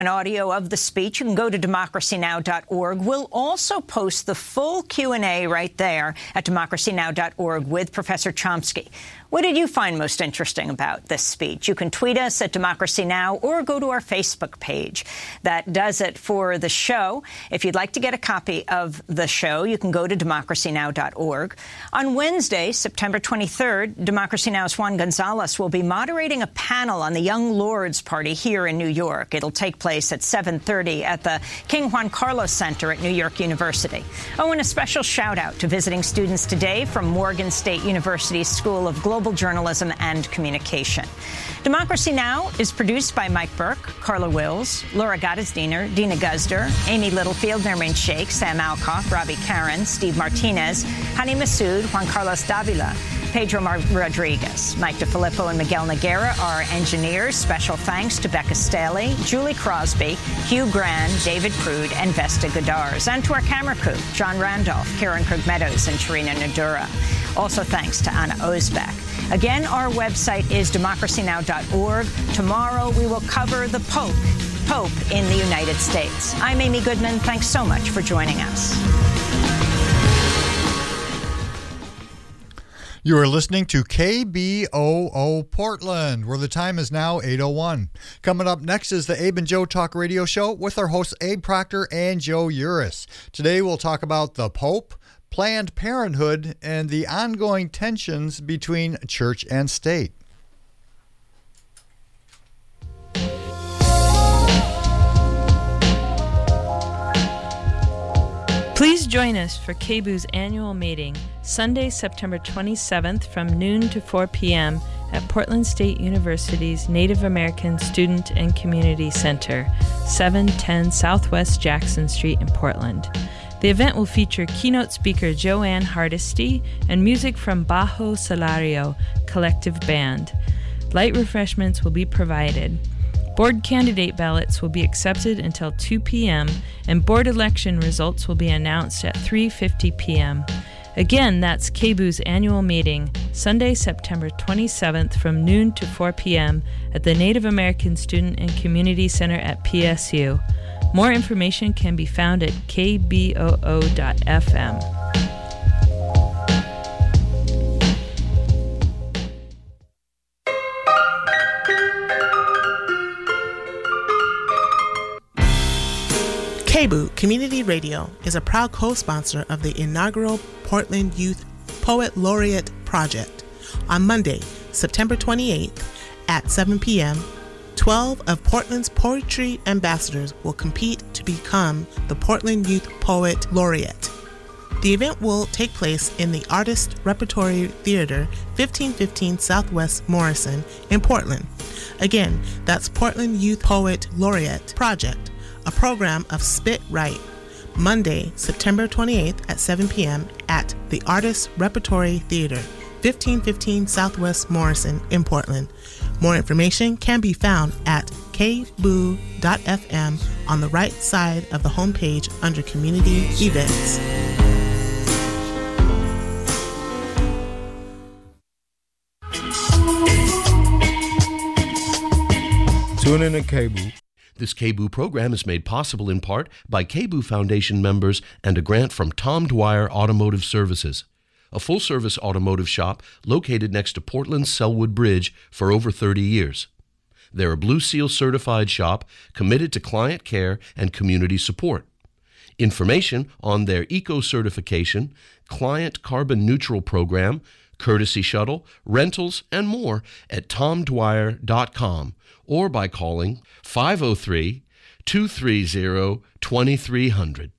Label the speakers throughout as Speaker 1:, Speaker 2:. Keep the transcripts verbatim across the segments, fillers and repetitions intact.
Speaker 1: An audio of the speech. You can go to democracy now dot org. We'll also post the full Q and A right there at democracy now dot org with Professor Chomsky. What did you find most interesting about this speech? You can tweet us at Democracy Now! Or go to our Facebook page. That does it for the show. If you'd like to get a copy of the show, you can go to democracy now dot org. On Wednesday, September twenty-third, Democracy Now!'s Juan Gonzalez will be moderating a panel on the Young Lords Party here in New York. It'll take place at seven thirty at the King Juan Carlos Center at New York University. Oh, and a special shout-out to visiting students today from Morgan State University's School of Global Journalism and Communication. Democracy Now! Is produced by Mike Burke, Carla Wills, Laura Gottesdiener, Dina Guzder, Amy Littlefield, Nermin Sheikh, Sam Alcock, Robbie Karen, Steve Martinez, Hani Massoud, Juan Carlos Davila, Pedro Mar- Rodriguez. Mike DeFilippo and Miguel Noguera are engineers. Special thanks to Becca Staley, Julie Crosby, Hugh Grand, David Prude, and Vesta Godars. And to our camera crew, John Randolph, Karen Krug-Meadows, and Sharina Nadura. Also thanks to Anna Ozbek. Again, our website is democracy now dot org. Tomorrow we will cover the Pope, Pope in the United States. I'm Amy Goodman. Thanks so much for joining us.
Speaker 2: You are listening to K B O O Portland, where the time is now eight oh one. Coming up next is the Abe and Joe Talk Radio Show with our hosts Abe Proctor and Joe Uris. Today we'll talk about the Pope, Planned Parenthood, and the ongoing tensions between church and state.
Speaker 3: Please join us for K B O O's annual meeting, Sunday, September twenty-seventh from noon to four p.m. at Portland State University's Native American Student and Community Center, seven ten Southwest Jackson Street in Portland. The event will feature keynote speaker Joanne Hardesty and music from Bajo Salario Collective Band. Light refreshments will be provided. Board candidate ballots will be accepted until two p.m. and board election results will be announced at three fifty p.m. Again, that's K B O O's annual meeting, Sunday, September twenty-seventh from noon to four p.m. at the Native American Student and Community Center at P S U. More information can be found at k b o o dot f m.
Speaker 4: K B O O Community Radio is a proud co-sponsor of the inaugural Portland Youth Poet Laureate Project. On Monday, September twenty-eighth at seven p.m., twelve of Portland's poetry ambassadors will compete to become the Portland Youth Poet Laureate. The event will take place in the Artist Repertory Theater, fifteen fifteen Southwest Morrison in Portland. Again, that's Portland Youth Poet Laureate Project, a program of Spit Right. Monday, September twenty-eighth at seven p.m. at the Artist Repertory Theater, fifteen fifteen Southwest Morrison in Portland. More information can be found at k b o o dot f m on the right side of the homepage under Community Events.
Speaker 5: Tune in to K B O O.
Speaker 6: This K B O O program is made possible in part by K B O O Foundation members and a grant from Tom Dwyer Automotive Services, a full-service automotive shop located next to Portland's Selwood Bridge for over thirty years. They're a Blue Seal certified shop committed to client care and community support. Information on their eco-certification, client carbon neutral program, courtesy shuttle, rentals, and more at tom dwyer dot com or by calling five oh three, two three zero, two three zero zero.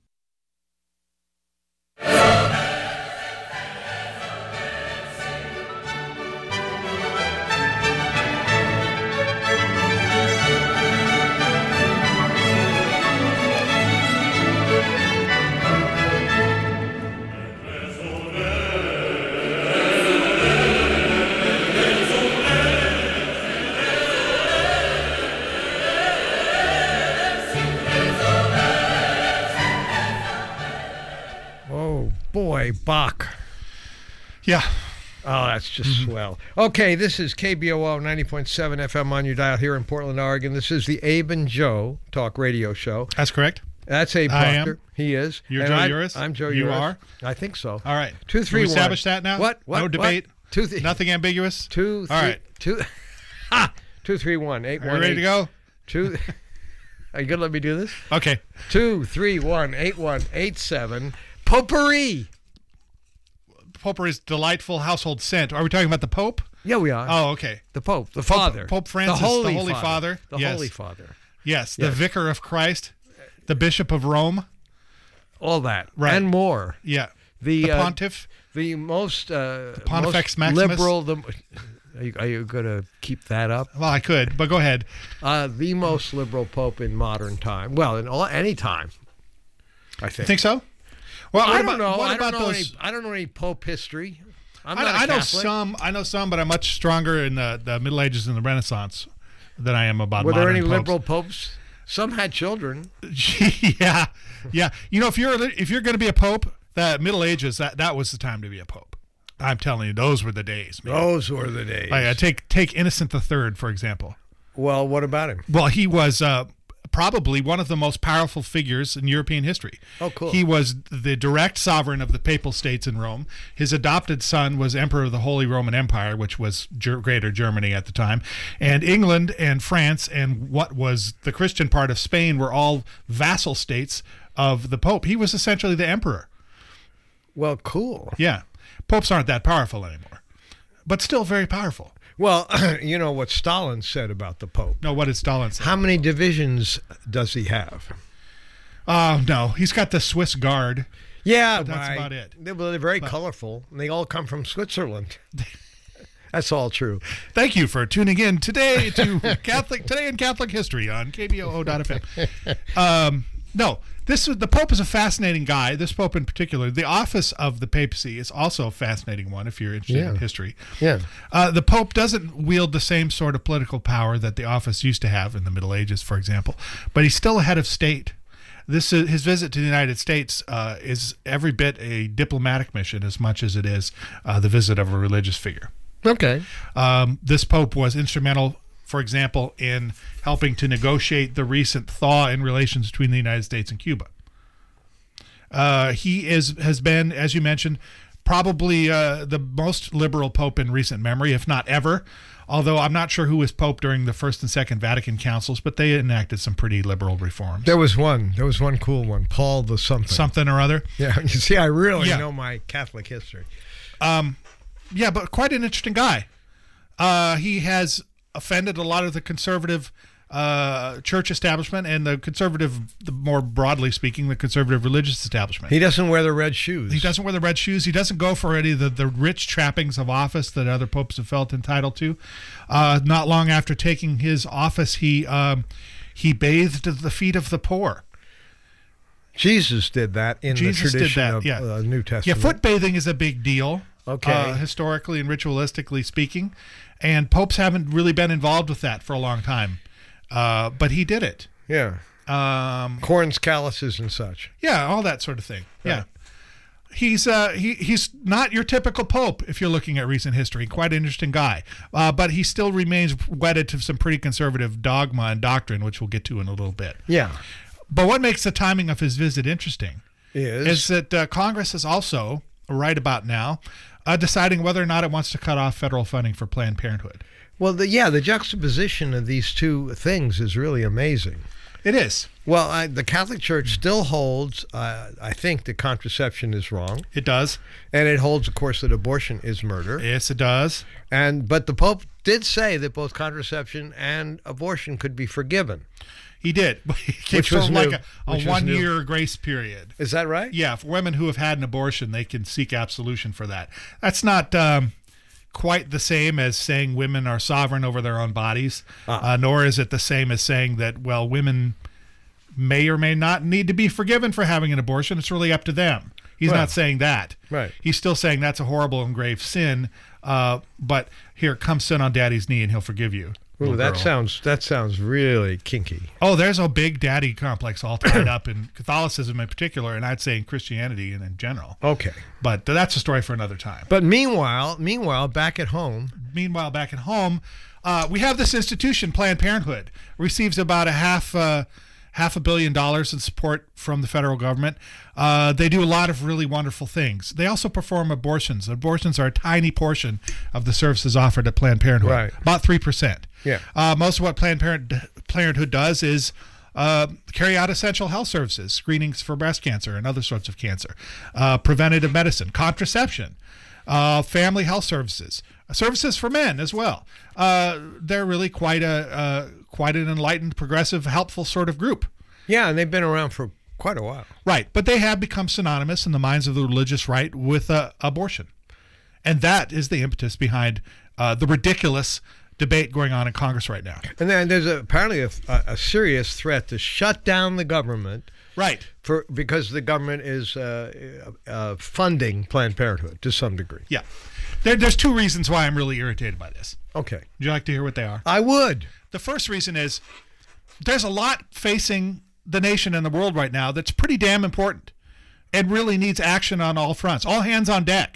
Speaker 5: Boy, Bach.
Speaker 2: Yeah,
Speaker 7: Oh, that's just mm-hmm. swell. Okay, this is K B O O ninety point seven F M on your dial here in Portland, Oregon. This is the Abe and Joe Talk Radio Show.
Speaker 8: That's correct.
Speaker 7: That's Abe
Speaker 8: I
Speaker 7: Proctor.
Speaker 8: am.
Speaker 7: He is.
Speaker 8: You're
Speaker 7: and
Speaker 8: Joe
Speaker 7: I,
Speaker 8: Uris?
Speaker 7: I'm Joe
Speaker 8: you
Speaker 7: Uris.
Speaker 8: You are?
Speaker 7: I think so.
Speaker 8: All right.
Speaker 7: Two, three,
Speaker 8: Can we
Speaker 7: one.
Speaker 8: establish that now?
Speaker 7: What? What?
Speaker 8: No debate?
Speaker 7: What? Two, th-
Speaker 8: Nothing ambiguous?
Speaker 7: Two, three,
Speaker 8: All right.
Speaker 7: Two, ha! Two, three, one, eight,
Speaker 8: are
Speaker 7: one,
Speaker 8: you ready
Speaker 7: eight,
Speaker 8: to go?
Speaker 7: Two. Are you going to let me do this?
Speaker 8: Okay.
Speaker 7: Two, three, one, eight, one, eight, seven. Potpourri.
Speaker 8: Potpourri's delightful household scent. Are we talking about the Pope?
Speaker 7: Yeah, we are.
Speaker 8: Oh, okay.
Speaker 7: The Pope, the
Speaker 8: Pope,
Speaker 7: Father.
Speaker 8: Pope Francis,
Speaker 7: the Holy,
Speaker 8: the Holy
Speaker 7: Father.
Speaker 8: Father.
Speaker 7: The
Speaker 8: yes.
Speaker 7: Holy Father.
Speaker 8: Yes,
Speaker 7: yes,
Speaker 8: the Vicar of Christ, the Bishop of Rome.
Speaker 7: All that.
Speaker 8: Right.
Speaker 7: And more.
Speaker 8: Yeah.
Speaker 7: The,
Speaker 8: the
Speaker 7: uh,
Speaker 8: Pontiff.
Speaker 7: The most, uh,
Speaker 8: the Pontifex
Speaker 7: most
Speaker 8: Maximus.
Speaker 7: liberal. The, are you, are you going to keep that up?
Speaker 8: Well, I could, but go ahead.
Speaker 7: Uh, the most liberal Pope in modern time. Well, in all, any time, I think.
Speaker 8: Think so? Well,
Speaker 7: I
Speaker 8: don't
Speaker 7: about, know.
Speaker 8: What
Speaker 7: I
Speaker 8: about
Speaker 7: don't know
Speaker 8: those?
Speaker 7: Any, I don't know any Pope history. I'm
Speaker 8: I,
Speaker 7: not a
Speaker 8: I know
Speaker 7: Catholic.
Speaker 8: some. I know some, but I'm much stronger in the, the Middle Ages and the Renaissance than I am about.
Speaker 7: Were there
Speaker 8: modern
Speaker 7: any
Speaker 8: popes.
Speaker 7: liberal popes? Some had children.
Speaker 8: yeah, yeah. You know, if you're if you're going to be a pope, the Middle Ages that that was the time to be a pope. I'm telling you, those were the days. Man.
Speaker 7: Those were the days.
Speaker 8: Like, uh, take take Innocent the Third, for example.
Speaker 7: Well, what about him?
Speaker 8: Well, he was uh, probably one of the most powerful figures in European history.
Speaker 7: Oh, cool.
Speaker 8: He was the direct sovereign of the Papal States in Rome. His adopted son was Emperor of the Holy Roman Empire, which was Ger- Greater Germany at the time. And England and France and what was the Christian part of Spain were all vassal states of the Pope. He was essentially the emperor.
Speaker 7: Well, cool.
Speaker 8: Yeah. Popes aren't that powerful anymore, but still very powerful.
Speaker 7: Well, you know what Stalin said about the Pope.
Speaker 8: No, what did Stalin say?
Speaker 7: How many divisions does he have?
Speaker 8: Oh, uh, no. He's got the Swiss Guard.
Speaker 7: Yeah,
Speaker 8: but that's
Speaker 7: right.
Speaker 8: about it.
Speaker 7: They, well, they're very
Speaker 8: but,
Speaker 7: colorful, and they all come from Switzerland. That's all true.
Speaker 8: Thank you for tuning in today to Catholic Today in Catholic History on K B O O dot F M. Um, no, this the Pope is a fascinating guy. This Pope in particular, the office of the papacy is also a fascinating one. If you're interested
Speaker 7: yeah.
Speaker 8: in history,
Speaker 7: yeah,
Speaker 8: uh, the Pope doesn't wield the same sort of political power that the office used to have in the Middle Ages, for example, but he's still a head of state. This uh, his visit to the United States uh, is every bit a diplomatic mission as much as it is uh, the visit of a religious figure.
Speaker 7: Okay.
Speaker 8: Um, this Pope was instrumental, for example, in helping to negotiate the recent thaw in relations between the United States and Cuba. Uh, he is has been, as you mentioned, probably uh, the most liberal Pope in recent memory, if not ever. Although I'm not sure who was Pope during the First and Second Vatican Councils, but they enacted some pretty liberal reforms.
Speaker 7: There was one. There was one cool one. Paul the something.
Speaker 8: Something or other.
Speaker 7: Yeah, you see, I really
Speaker 8: yeah.
Speaker 7: know my Catholic history.
Speaker 8: Um, yeah, but quite an interesting guy. Uh, he has offended a lot of the conservative uh, church establishment and the conservative, the more broadly speaking, the conservative religious establishment.
Speaker 7: He doesn't wear the red shoes.
Speaker 8: He doesn't wear the red shoes. He doesn't go for any of the, the rich trappings of office that other popes have felt entitled to. Uh, not long after taking his office, he um, he bathed the feet of the poor.
Speaker 7: Jesus did that in
Speaker 8: Jesus
Speaker 7: the tradition
Speaker 8: did that,
Speaker 7: of
Speaker 8: yeah.
Speaker 7: uh, New Testament.
Speaker 8: Yeah, foot bathing is a big deal.
Speaker 7: Okay.
Speaker 8: Uh, historically and ritualistically speaking. And popes haven't really been involved with that for a long time. Uh, but he did it.
Speaker 7: Yeah.
Speaker 8: Um,
Speaker 7: Corns, calluses, and such.
Speaker 8: Yeah, all that sort of thing.
Speaker 7: Right.
Speaker 8: Yeah. He's uh, he he's not your typical pope if you're looking at recent history. Quite an interesting guy. Uh, but he still remains wedded to some pretty conservative dogma and doctrine, which we'll get to in a little bit.
Speaker 7: Yeah.
Speaker 8: But what makes the timing of his visit interesting
Speaker 7: is,
Speaker 8: is that uh, Congress is also, right about now, uh, deciding whether or not it wants to cut off federal funding for Planned Parenthood.
Speaker 7: Well, the, yeah, the juxtaposition of these two things is really amazing.
Speaker 8: It is.
Speaker 7: Well, I, the Catholic Church still holds, uh, I think, that contraception is wrong.
Speaker 8: It does.
Speaker 7: And it holds, of course, that abortion is murder.
Speaker 8: Yes, it does.
Speaker 7: And But the Pope did say that both contraception and abortion could be forgiven.
Speaker 8: He did. He
Speaker 7: Which was
Speaker 8: like
Speaker 7: new.
Speaker 8: a, a
Speaker 7: Which was
Speaker 8: one-year
Speaker 7: new.
Speaker 8: grace period.
Speaker 7: Is that right?
Speaker 8: Yeah, for women who have had an abortion, they can seek absolution for that. That's not um, quite the same as saying women are sovereign over their own bodies,
Speaker 7: Ah.
Speaker 8: uh, nor is it the same as saying that, well, women may or may not need to be forgiven for having an abortion. It's really up to them. He's
Speaker 7: Right.
Speaker 8: not saying that.
Speaker 7: Right.
Speaker 8: He's still saying that's a horrible and grave sin, uh, but here, come sit on daddy's knee and he'll forgive you.
Speaker 7: Ooh, that
Speaker 8: girl.
Speaker 7: sounds that sounds really kinky.
Speaker 8: Oh, there's a big daddy complex all tied up in Catholicism in particular, and I'd say in Christianity and in general.
Speaker 7: Okay.
Speaker 8: But that's a story for another time.
Speaker 7: But meanwhile, meanwhile, back at home.
Speaker 8: Meanwhile, back at home, uh, we have this institution, Planned Parenthood, receives about a half uh, half a billion dollars in support from the federal government. Uh, they do a lot of really wonderful things. They also perform abortions. Abortions are a tiny portion of the services offered at Planned Parenthood,
Speaker 7: Right.
Speaker 8: about three percent.
Speaker 7: Yeah.
Speaker 8: Uh, most of what Planned Parent- Parenthood does is uh, carry out essential health services, screenings for breast cancer and other sorts of cancer, uh, preventative medicine, contraception, uh, family health services, services for men as well. Uh, they're really quite a uh, quite an enlightened, progressive, helpful sort of group.
Speaker 7: Yeah, and they've been around for quite a while.
Speaker 8: Right, but they have become synonymous in the minds of the religious right with uh, abortion. And that is the impetus behind uh, the ridiculous debate going on in Congress right now.
Speaker 7: And then there's a, apparently a, a serious threat to shut down the government.
Speaker 8: Right.
Speaker 7: For because the government is uh, uh, funding Planned Parenthood to some degree.
Speaker 8: Yeah. There, there's two reasons why I'm really irritated by this.
Speaker 7: Okay.
Speaker 8: Would you like to hear what they are?
Speaker 7: I would.
Speaker 8: The first reason is there's a lot facing the nation and the world right now that's pretty damn important and really needs action on all fronts, all hands on deck.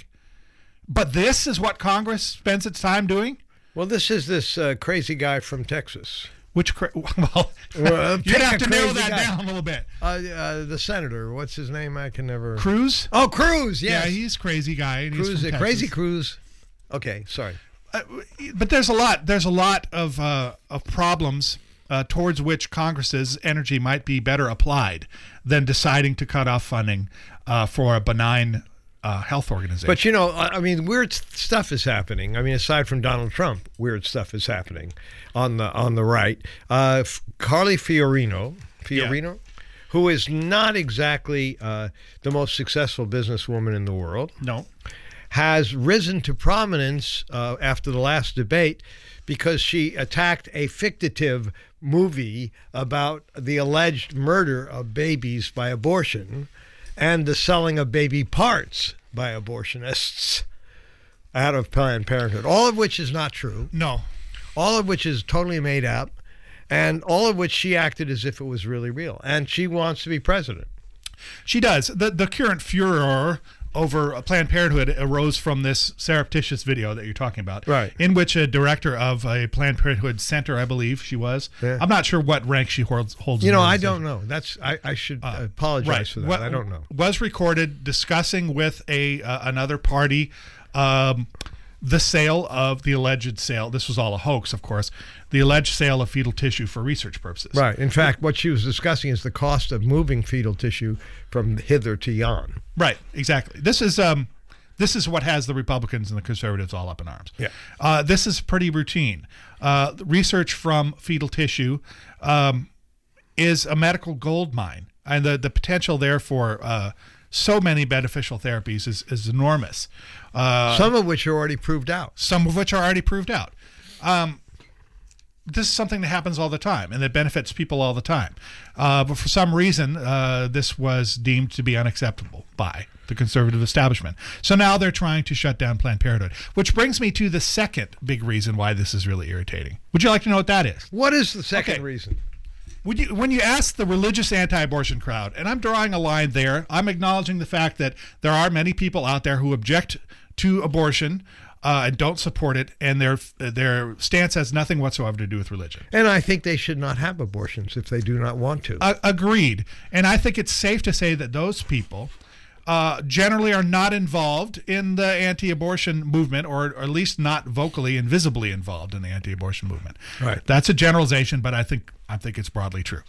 Speaker 8: But this is what Congress spends its time doing?
Speaker 7: Well, this is this uh, crazy guy from Texas.
Speaker 8: Which, cra- well,
Speaker 7: Well,
Speaker 8: you'd
Speaker 7: pick
Speaker 8: have
Speaker 7: a
Speaker 8: to narrow
Speaker 7: crazy
Speaker 8: that
Speaker 7: guy.
Speaker 8: down a little bit.
Speaker 7: Uh, uh, the senator, what's his name? I can never.
Speaker 8: Cruz?
Speaker 7: Oh, Cruz. Yes.
Speaker 8: Yeah, he's a crazy guy. And he's
Speaker 7: Cruz.
Speaker 8: from
Speaker 7: uh, Crazy
Speaker 8: Texas.
Speaker 7: Cruz. Okay, sorry.
Speaker 8: Uh, but there's a lot. There's a lot of uh, of problems uh, towards which Congress's energy might be better applied than deciding to cut off funding uh, for a benign uh, health organization.
Speaker 7: But you know, I I mean, weird s- stuff is happening. I mean, aside from Donald Trump, weird stuff is happening on the on the right. Uh, F- Carly Fiorina, Fiorina, who is not exactly uh, the most successful businesswoman in the world,
Speaker 8: no.
Speaker 7: has risen to prominence uh, after the last debate because she attacked a fictive movie about the alleged murder of babies by abortion and the selling of baby parts by abortionists out of Planned Parenthood, all of which is not true,
Speaker 8: No.
Speaker 7: all of which is totally made up, and all of which she acted as if it was really real. And she wants to be president.
Speaker 8: She does. The the current furor over Planned Parenthood arose from this surreptitious video that you're talking about,
Speaker 7: Right.
Speaker 8: in which a director of a Planned Parenthood center, I believe she was.
Speaker 7: Yeah.
Speaker 8: I'm not sure what rank she holds. holds
Speaker 7: You
Speaker 8: in
Speaker 7: know,
Speaker 8: the
Speaker 7: I
Speaker 8: organization.
Speaker 7: don't know. That's I, I should
Speaker 8: Uh,
Speaker 7: apologize
Speaker 8: right.
Speaker 7: for that.
Speaker 8: What
Speaker 7: I don't know.
Speaker 8: Was recorded discussing with a uh, another party um, the sale of the alleged sale. This was all a hoax, of course. The alleged sale of fetal tissue for research purposes.
Speaker 7: Right. In fact, what she was discussing is the cost of moving fetal tissue from hither to yon.
Speaker 8: Right. Exactly. This is um, this is what has the Republicans and the conservatives all up in arms.
Speaker 7: Yeah.
Speaker 8: Uh, this is pretty routine. Uh, research from fetal tissue um, is a medical gold mine, and the the potential there for uh, so many beneficial therapies is is enormous. Uh,
Speaker 7: Some of which are already proved out.
Speaker 8: some of which are already proved out. Um, this is something that happens all the time and that benefits people all the time. Uh, but for some reason, uh, this was deemed to be unacceptable by the conservative establishment. So now they're trying to shut down Planned Parenthood, which brings me to the second big reason why this is really irritating. Would you like to know what that is?
Speaker 7: What is the second
Speaker 8: Okay.
Speaker 7: reason?
Speaker 8: Would you, when you ask the religious anti-abortion crowd, and I'm drawing a line there, I'm acknowledging the fact that there are many people out there who object to abortion uh, and don't support it, and their their stance has nothing whatsoever to do with religion.
Speaker 7: And I think they should not have abortions if they do not want to.
Speaker 8: Uh, agreed. And I think it's safe to say that those people uh, generally are not involved in the anti-abortion movement, or, or at least not vocally and visibly involved in the anti-abortion movement.
Speaker 7: Right.
Speaker 8: That's a generalization, but I think I think it's broadly true.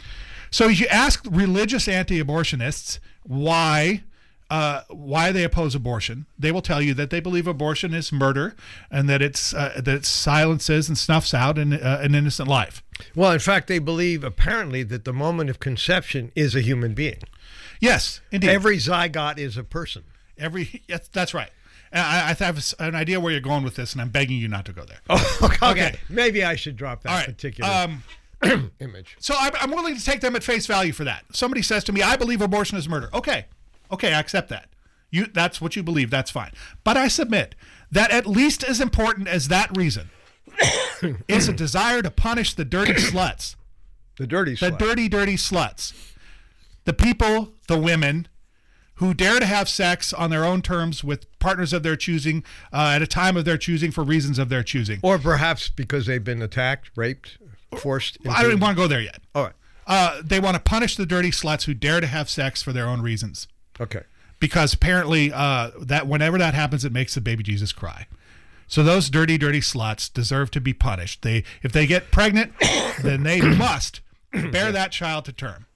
Speaker 8: So you ask religious anti-abortionists why uh, why they oppose abortion. They will tell you that they believe abortion is murder and that it's uh, that it silences and snuffs out an, uh, an innocent life.
Speaker 7: Well, in fact, they believe apparently that the moment of conception is a human being.
Speaker 8: Yes, indeed.
Speaker 7: Every zygote is a person.
Speaker 8: Every yes, that's right. And I, I have an idea where you're going with this, and I'm begging you not to go there.
Speaker 7: Oh, okay.
Speaker 8: Okay.
Speaker 7: Maybe I should drop that
Speaker 8: All right.
Speaker 7: particular
Speaker 8: Um,
Speaker 7: image.
Speaker 8: so I'm, I'm willing to take them at face value for that. Somebody says to me, "I believe abortion is murder." Okay, okay, I accept that. You that's what you believe. That's fine. But I submit that at least as important as that reason is a desire to punish the dirty sluts.
Speaker 7: The dirty
Speaker 8: The
Speaker 7: slut.
Speaker 8: dirty, dirty sluts. The people, the women, who dare to have sex on their own terms with partners of their choosing uh, at a time of their choosing for reasons of their choosing.
Speaker 7: Or perhaps because they've been attacked, raped, forced. Into...
Speaker 8: I don't even want to go there yet.
Speaker 7: All right.
Speaker 8: Uh, they want to punish the dirty sluts who dare to have sex for their own reasons.
Speaker 7: Okay.
Speaker 8: Because apparently uh, that whenever that happens, it makes the baby Jesus cry. So those dirty, dirty sluts deserve to be punished. They, if they get pregnant, then they must bear that child to term.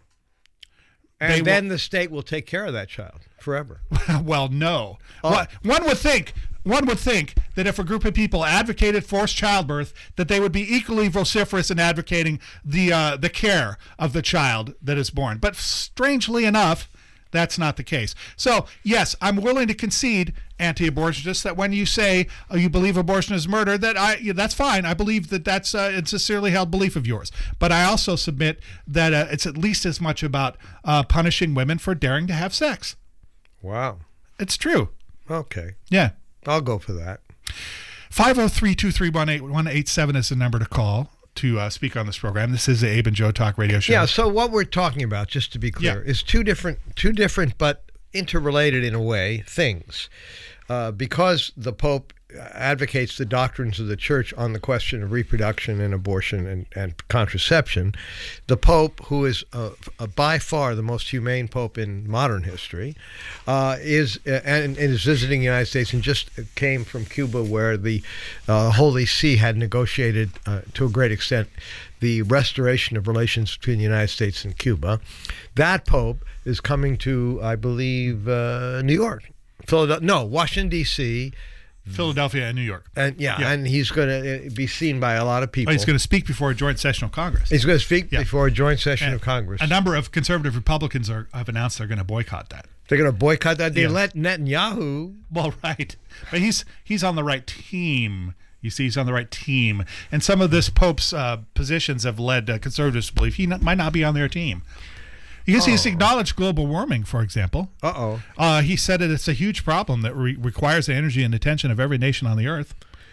Speaker 7: And
Speaker 8: They
Speaker 7: then
Speaker 8: will-
Speaker 7: the state will take care of that child forever.
Speaker 8: Well, no.
Speaker 7: Oh.
Speaker 8: Well, one would think one would think that if a group of people advocated forced childbirth, that they would be equally vociferous in advocating the uh, the care of the child that is born. But strangely enough, that's not the case. So, yes, I'm willing to concede, anti-abortionists, that when you say uh, you believe abortion is murder, that I yeah, that's fine. I believe that that's uh, a sincerely held belief of yours. But I also submit that uh, it's at least as much about uh, punishing women for daring to have sex.
Speaker 7: Wow.
Speaker 8: It's true.
Speaker 7: Okay.
Speaker 8: Yeah.
Speaker 7: I'll go for that.
Speaker 8: five oh three, two three one, eight one eight seven is the number to call to uh, speak on this program. This is the Abe and Joe Talk Radio Show.
Speaker 7: Yeah, so what we're talking about, just to be clear,
Speaker 8: Yeah.
Speaker 7: is two different, two different but interrelated in a way things. Uh, because the Pope advocates the doctrines of the Church on the question of reproduction and abortion and, and contraception, the Pope, who is uh, uh, by far the most humane Pope in modern history, uh, is uh, and, and is visiting the United States and just came from Cuba, where the uh, Holy See had negotiated uh, to a great extent the restoration of relations between the United States and Cuba. That Pope is coming to, I believe, uh, New York. Philadelphia, no, Washington, D C,
Speaker 8: Philadelphia and New York.
Speaker 7: and yeah,
Speaker 8: Yeah.
Speaker 7: and he's going to be seen by a lot of people.
Speaker 8: Oh, he's going to speak before a joint session of Congress.
Speaker 7: He's going to speak
Speaker 8: Yeah.
Speaker 7: before a joint session
Speaker 8: And
Speaker 7: of Congress.
Speaker 8: A number of conservative Republicans are, have announced they're going to boycott that.
Speaker 7: They're going to boycott that. They
Speaker 8: Yeah.
Speaker 7: let Netanyahu.
Speaker 8: Well, right. But he's he's on the right team. You see, he's on the right team. And some of this Pope's uh, positions have led uh, conservatives to believe he not, might not be on their team. Because he's acknowledged global warming, for example.
Speaker 7: Uh-oh.
Speaker 8: Uh, he said that it's a huge problem that re- requires the energy and attention of every nation on the earth.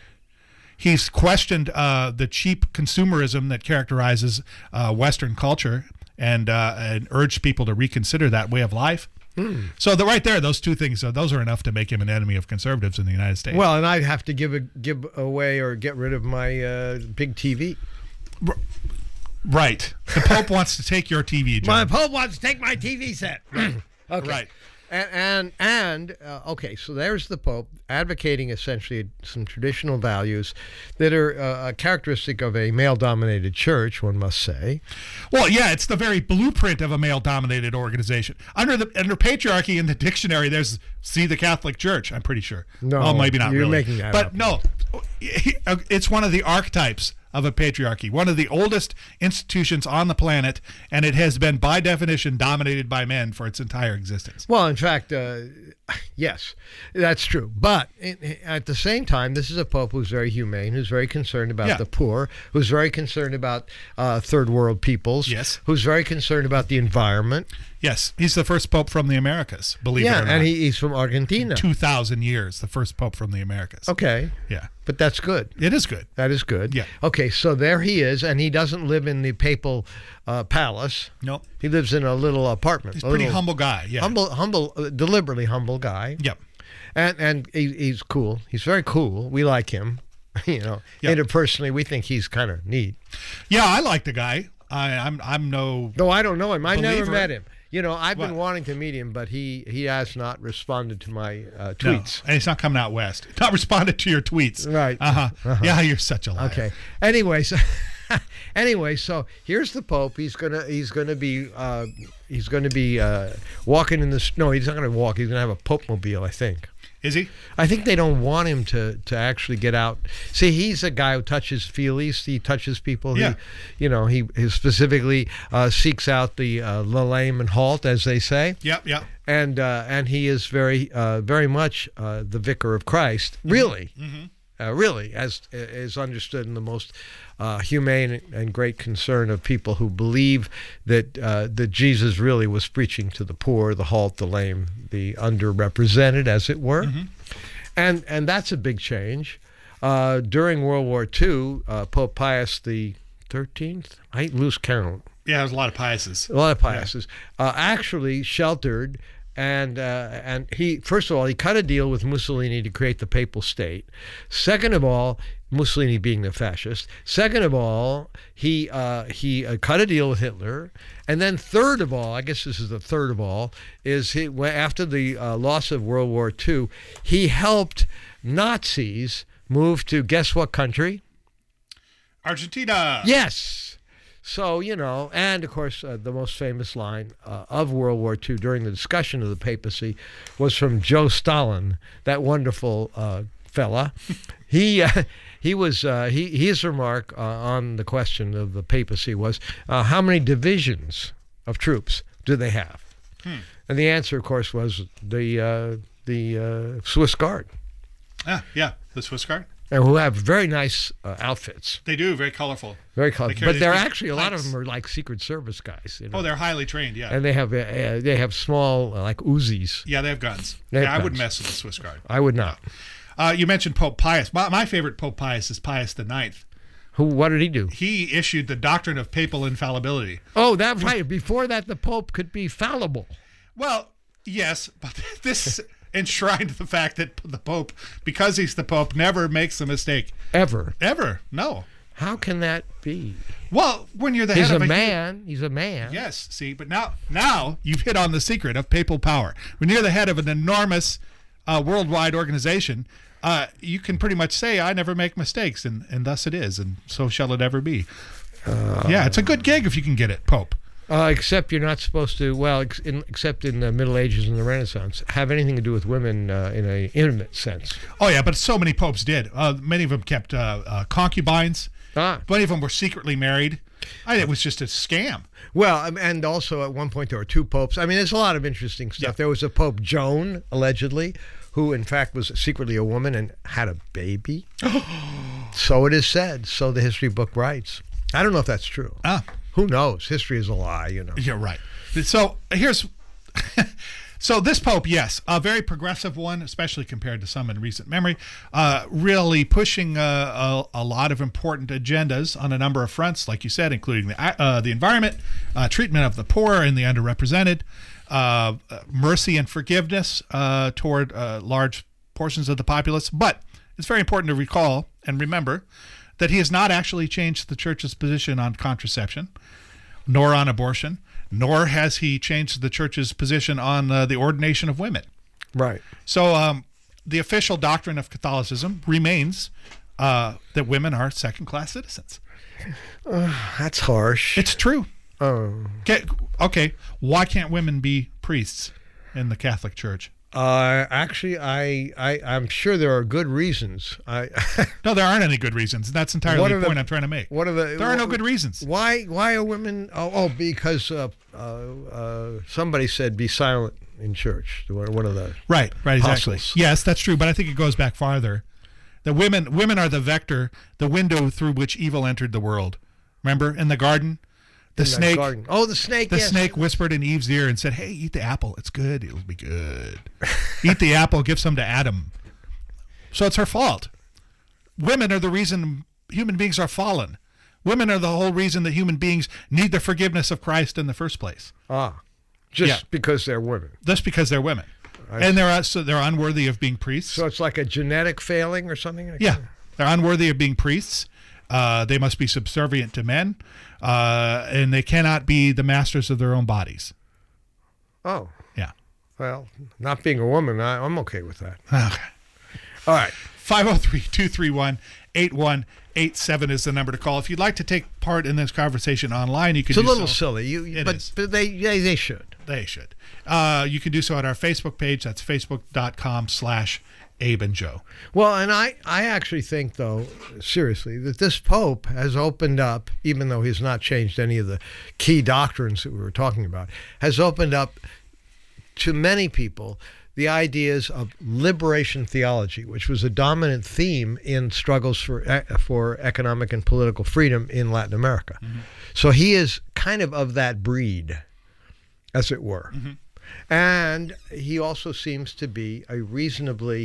Speaker 8: He's questioned uh, the cheap consumerism that characterizes uh, Western culture and, uh, and urged people to reconsider that way of life.
Speaker 7: Hmm.
Speaker 8: So the, right there, those two things, uh, those are enough to make him an enemy of conservatives in the United States.
Speaker 7: Well, and I'd have to give a, give away or get rid of my uh, big T V.
Speaker 8: Right. The Pope wants to take your T V,
Speaker 7: My
Speaker 8: John.
Speaker 7: Pope wants to take my T V set. Okay.
Speaker 8: Right.
Speaker 7: And and, and uh, okay, so there's the Pope advocating essentially some traditional values that are uh, a characteristic of a male-dominated church, one must say.
Speaker 8: Well, yeah, it's the very blueprint of a male-dominated organization. Under the under patriarchy in the dictionary, there's see the Catholic Church. I'm pretty sure.
Speaker 7: No,
Speaker 8: well, maybe not
Speaker 7: you're
Speaker 8: really.
Speaker 7: making that
Speaker 8: but
Speaker 7: up.
Speaker 8: no, it's one of the archetypes of a patriarchy, one of the oldest institutions on the planet, and it has been, by definition, dominated by men for its entire existence.
Speaker 7: Well, in fact, uh, yes, that's true. But in, at the same time, this is a Pope who's very humane, who's very concerned about
Speaker 8: Yeah.
Speaker 7: the poor, who's very concerned about uh, third world peoples,
Speaker 8: Yes.
Speaker 7: who's very concerned about the environment.
Speaker 8: Yes, he's the first pope from the Americas, believe
Speaker 7: yeah,
Speaker 8: it or not.
Speaker 7: and he, he's from Argentina.
Speaker 8: two thousand years, the first pope from the Americas.
Speaker 7: Okay,
Speaker 8: Yeah,
Speaker 7: but that's good.
Speaker 8: it is good.
Speaker 7: That is good.
Speaker 8: Yeah.
Speaker 7: Okay, so there he is, and he doesn't live in the papal uh, palace.
Speaker 8: Nope.
Speaker 7: He lives in a little apartment.
Speaker 8: He's
Speaker 7: a
Speaker 8: a pretty
Speaker 7: little
Speaker 8: humble guy. Yeah.
Speaker 7: humble, humble, uh, deliberately humble guy.
Speaker 8: Yep.
Speaker 7: And and he, he's cool. He's very cool. We like him. You know,
Speaker 8: Yeah.
Speaker 7: interpersonally, we think he's kind of neat.
Speaker 8: Yeah, I like the guy. I, I'm I'm no.
Speaker 7: Though I don't know him. I never
Speaker 8: Believer.
Speaker 7: met him. You know, I've been
Speaker 8: What?
Speaker 7: wanting to meet him, but he, he has not responded to my uh,
Speaker 8: No,
Speaker 7: tweets.
Speaker 8: and he's not coming out west. Not responded to your tweets.
Speaker 7: Right.
Speaker 8: Uh-huh.
Speaker 7: Uh-huh.
Speaker 8: Yeah, you're such a liar.
Speaker 7: Okay. Anyway, so anyway, so here's the Pope. He's gonna he's gonna be uh, he's gonna be uh, walking in the s- no. He's not gonna walk. He's gonna have a Pope mobile, I think.
Speaker 8: Is he?
Speaker 7: I think they don't want him to, to actually get out. See, he's a guy who touches feelies. He touches people.
Speaker 8: Yeah.
Speaker 7: He, you know, he, he specifically uh, seeks out the uh, the lame and halt, as they say.
Speaker 8: Yep, yep.
Speaker 7: And uh, and he is very uh, very much uh, the vicar of Christ. Really, uh, really, as is understood in the most uh, humane and great concern of people who believe that uh, that Jesus really was preaching to the poor, the halt, the lame, the underrepresented, as it were. And and that's a big change. uh, during World War Two, uh, Pope Pius the thirteenth, I lose count.
Speaker 8: Yeah, there's a lot of Piuses.
Speaker 7: A lot of Piuses. Yeah. Uh, actually sheltered, and uh, and he, first of all, he cut a deal with Mussolini to create the Papal State. Second of all, Mussolini being the fascist. Second of all, he uh, he uh, cut a deal with Hitler. And then third of all, I guess this is the third of all, is he, after the uh, loss of World War Two, he helped Nazis move to, guess what country?
Speaker 8: Argentina.
Speaker 7: Yes. So, you know, and of course, uh, the most famous line uh, of World War Two during the discussion of the papacy was from Joe Stalin, that wonderful uh, fella. he uh, he was uh, he his remark uh, on the question of the papacy was, uh, how many divisions of troops do they have? Hmm. And the answer, of course, was the uh, the uh, Swiss Guard.
Speaker 8: Ah, yeah, the Swiss Guard.
Speaker 7: And who have very nice uh, outfits.
Speaker 8: They do, very colorful.
Speaker 7: Very colorful.
Speaker 8: They
Speaker 7: but they're
Speaker 8: these
Speaker 7: actually,
Speaker 8: planks.
Speaker 7: a lot of them are like Secret Service guys. You know?
Speaker 8: Oh, they're highly trained, yeah.
Speaker 7: And they have uh, uh, they have small, uh, like Uzis.
Speaker 8: Yeah, they have guns.
Speaker 7: They have
Speaker 8: yeah,
Speaker 7: guns.
Speaker 8: I wouldn't mess with the Swiss Guard.
Speaker 7: I would not.
Speaker 8: Uh, you mentioned Pope Pius. My, my favorite Pope Pius is Pius the Ninth.
Speaker 7: Who? What did he do?
Speaker 8: He issued the doctrine of papal infallibility.
Speaker 7: Oh, that's right. Before that, the Pope could be fallible.
Speaker 8: Well, yes, but this enshrined the fact that the Pope, because he's the Pope, never makes a mistake.
Speaker 7: Ever.
Speaker 8: Ever. No.
Speaker 7: How can that be?
Speaker 8: Well, when you're the
Speaker 7: he's
Speaker 8: head of
Speaker 7: a
Speaker 8: a
Speaker 7: man. He's a man.
Speaker 8: Yes. See, but now, now you've hit on the secret of papal power. When you're the head of an enormous uh, worldwide organization, uh, you can pretty much say, "I never make mistakes," and and thus it is, and so shall it ever be. Uh, yeah, it's a good gig if you can get it, Pope.
Speaker 7: Uh, except you're not supposed to, well, ex- in, except in the Middle Ages and the Renaissance, have anything to do with women uh, in an intimate sense.
Speaker 8: Oh, yeah, but so many popes did. Uh, many of them kept uh, uh, concubines.
Speaker 7: Ah.
Speaker 8: Many of them were secretly married. I think it was just a scam.
Speaker 7: Well, um, and also at one point there were two popes. I mean, there's a lot of interesting stuff.
Speaker 8: Yeah.
Speaker 7: There was a Pope Joan, allegedly, who in fact was secretly a woman and had a baby. So it is said. So the history book writes. I don't know if that's true.
Speaker 8: Ah.
Speaker 7: Who knows? History is a lie, you know.
Speaker 8: You're right. So here's, so this Pope, yes, a very progressive one, especially compared to some in recent memory, uh, really pushing uh, a, a lot of important agendas on a number of fronts, like you said, including the uh, the environment, uh, treatment of the poor and the underrepresented, uh, mercy and forgiveness uh, toward uh, large portions of the populace. But it's very important to recall and remember that he has not actually changed the church's position on contraception, nor on abortion, nor has he changed the church's position on uh, the ordination of women.
Speaker 7: Right.
Speaker 8: So um, the official doctrine of Catholicism remains uh, that women are second-class citizens.
Speaker 7: Uh, that's harsh.
Speaker 8: It's true.
Speaker 7: Oh.
Speaker 8: Okay, okay, why can't women be priests in the Catholic Church?
Speaker 7: Uh, actually, I, I, I'm sure there are good reasons. I
Speaker 8: no, there aren't any good reasons. That's entirely the point the, I'm trying to make.
Speaker 7: What are the,
Speaker 8: there are no good reasons.
Speaker 7: Why Why are women... Oh, oh because uh, uh, uh, somebody said be silent in church. One of the
Speaker 8: Right, right, exactly.
Speaker 7: apostles.
Speaker 8: Yes, that's true, but I think it goes back farther. The women, women are the vector, the window through which evil entered the world. Remember, in the garden? The
Speaker 7: in
Speaker 8: snake.
Speaker 7: Garden. Oh, the snake.
Speaker 8: The
Speaker 7: yes.
Speaker 8: snake whispered in Eve's ear and said, "Hey, eat the apple. It's good. It'll be good. Eat the apple. Give some to Adam." So it's her fault. Women are the reason human beings are fallen. Women are the whole reason that human beings need the forgiveness of Christ in the first place.
Speaker 7: Ah, just
Speaker 8: Yeah.
Speaker 7: because they're women.
Speaker 8: Just because they're women,
Speaker 7: I
Speaker 8: and they're uh, so they're unworthy of being priests.
Speaker 7: So it's like a genetic failing or something.
Speaker 8: Yeah, they're unworthy of being priests. Uh, they must be subservient to men, uh, and they cannot be the masters of their own bodies.
Speaker 7: Oh.
Speaker 8: Yeah.
Speaker 7: Well, not being a woman, I, I'm okay with that.
Speaker 8: Okay.
Speaker 7: All right.
Speaker 8: five oh three, two three one, eight one eight seven is the number to call. If you'd like to take part in this conversation online, you can
Speaker 7: It's a
Speaker 8: do
Speaker 7: little
Speaker 8: so.
Speaker 7: silly, you,
Speaker 8: It
Speaker 7: but,
Speaker 8: is.
Speaker 7: but they, they they should.
Speaker 8: They should. Uh, you can do so at our Facebook page. That's facebook.com slash Abe and Joe.
Speaker 7: Well, and I, I actually think, though, seriously, that this Pope has opened up, even though he's not changed any of the key doctrines that we were talking about, has opened up to many people the ideas of liberation theology, which was a dominant theme in struggles for for economic and political freedom in Latin America. Mm-hmm. So he is kind of of that breed, as it were. Mm-hmm. And he also seems to be a reasonably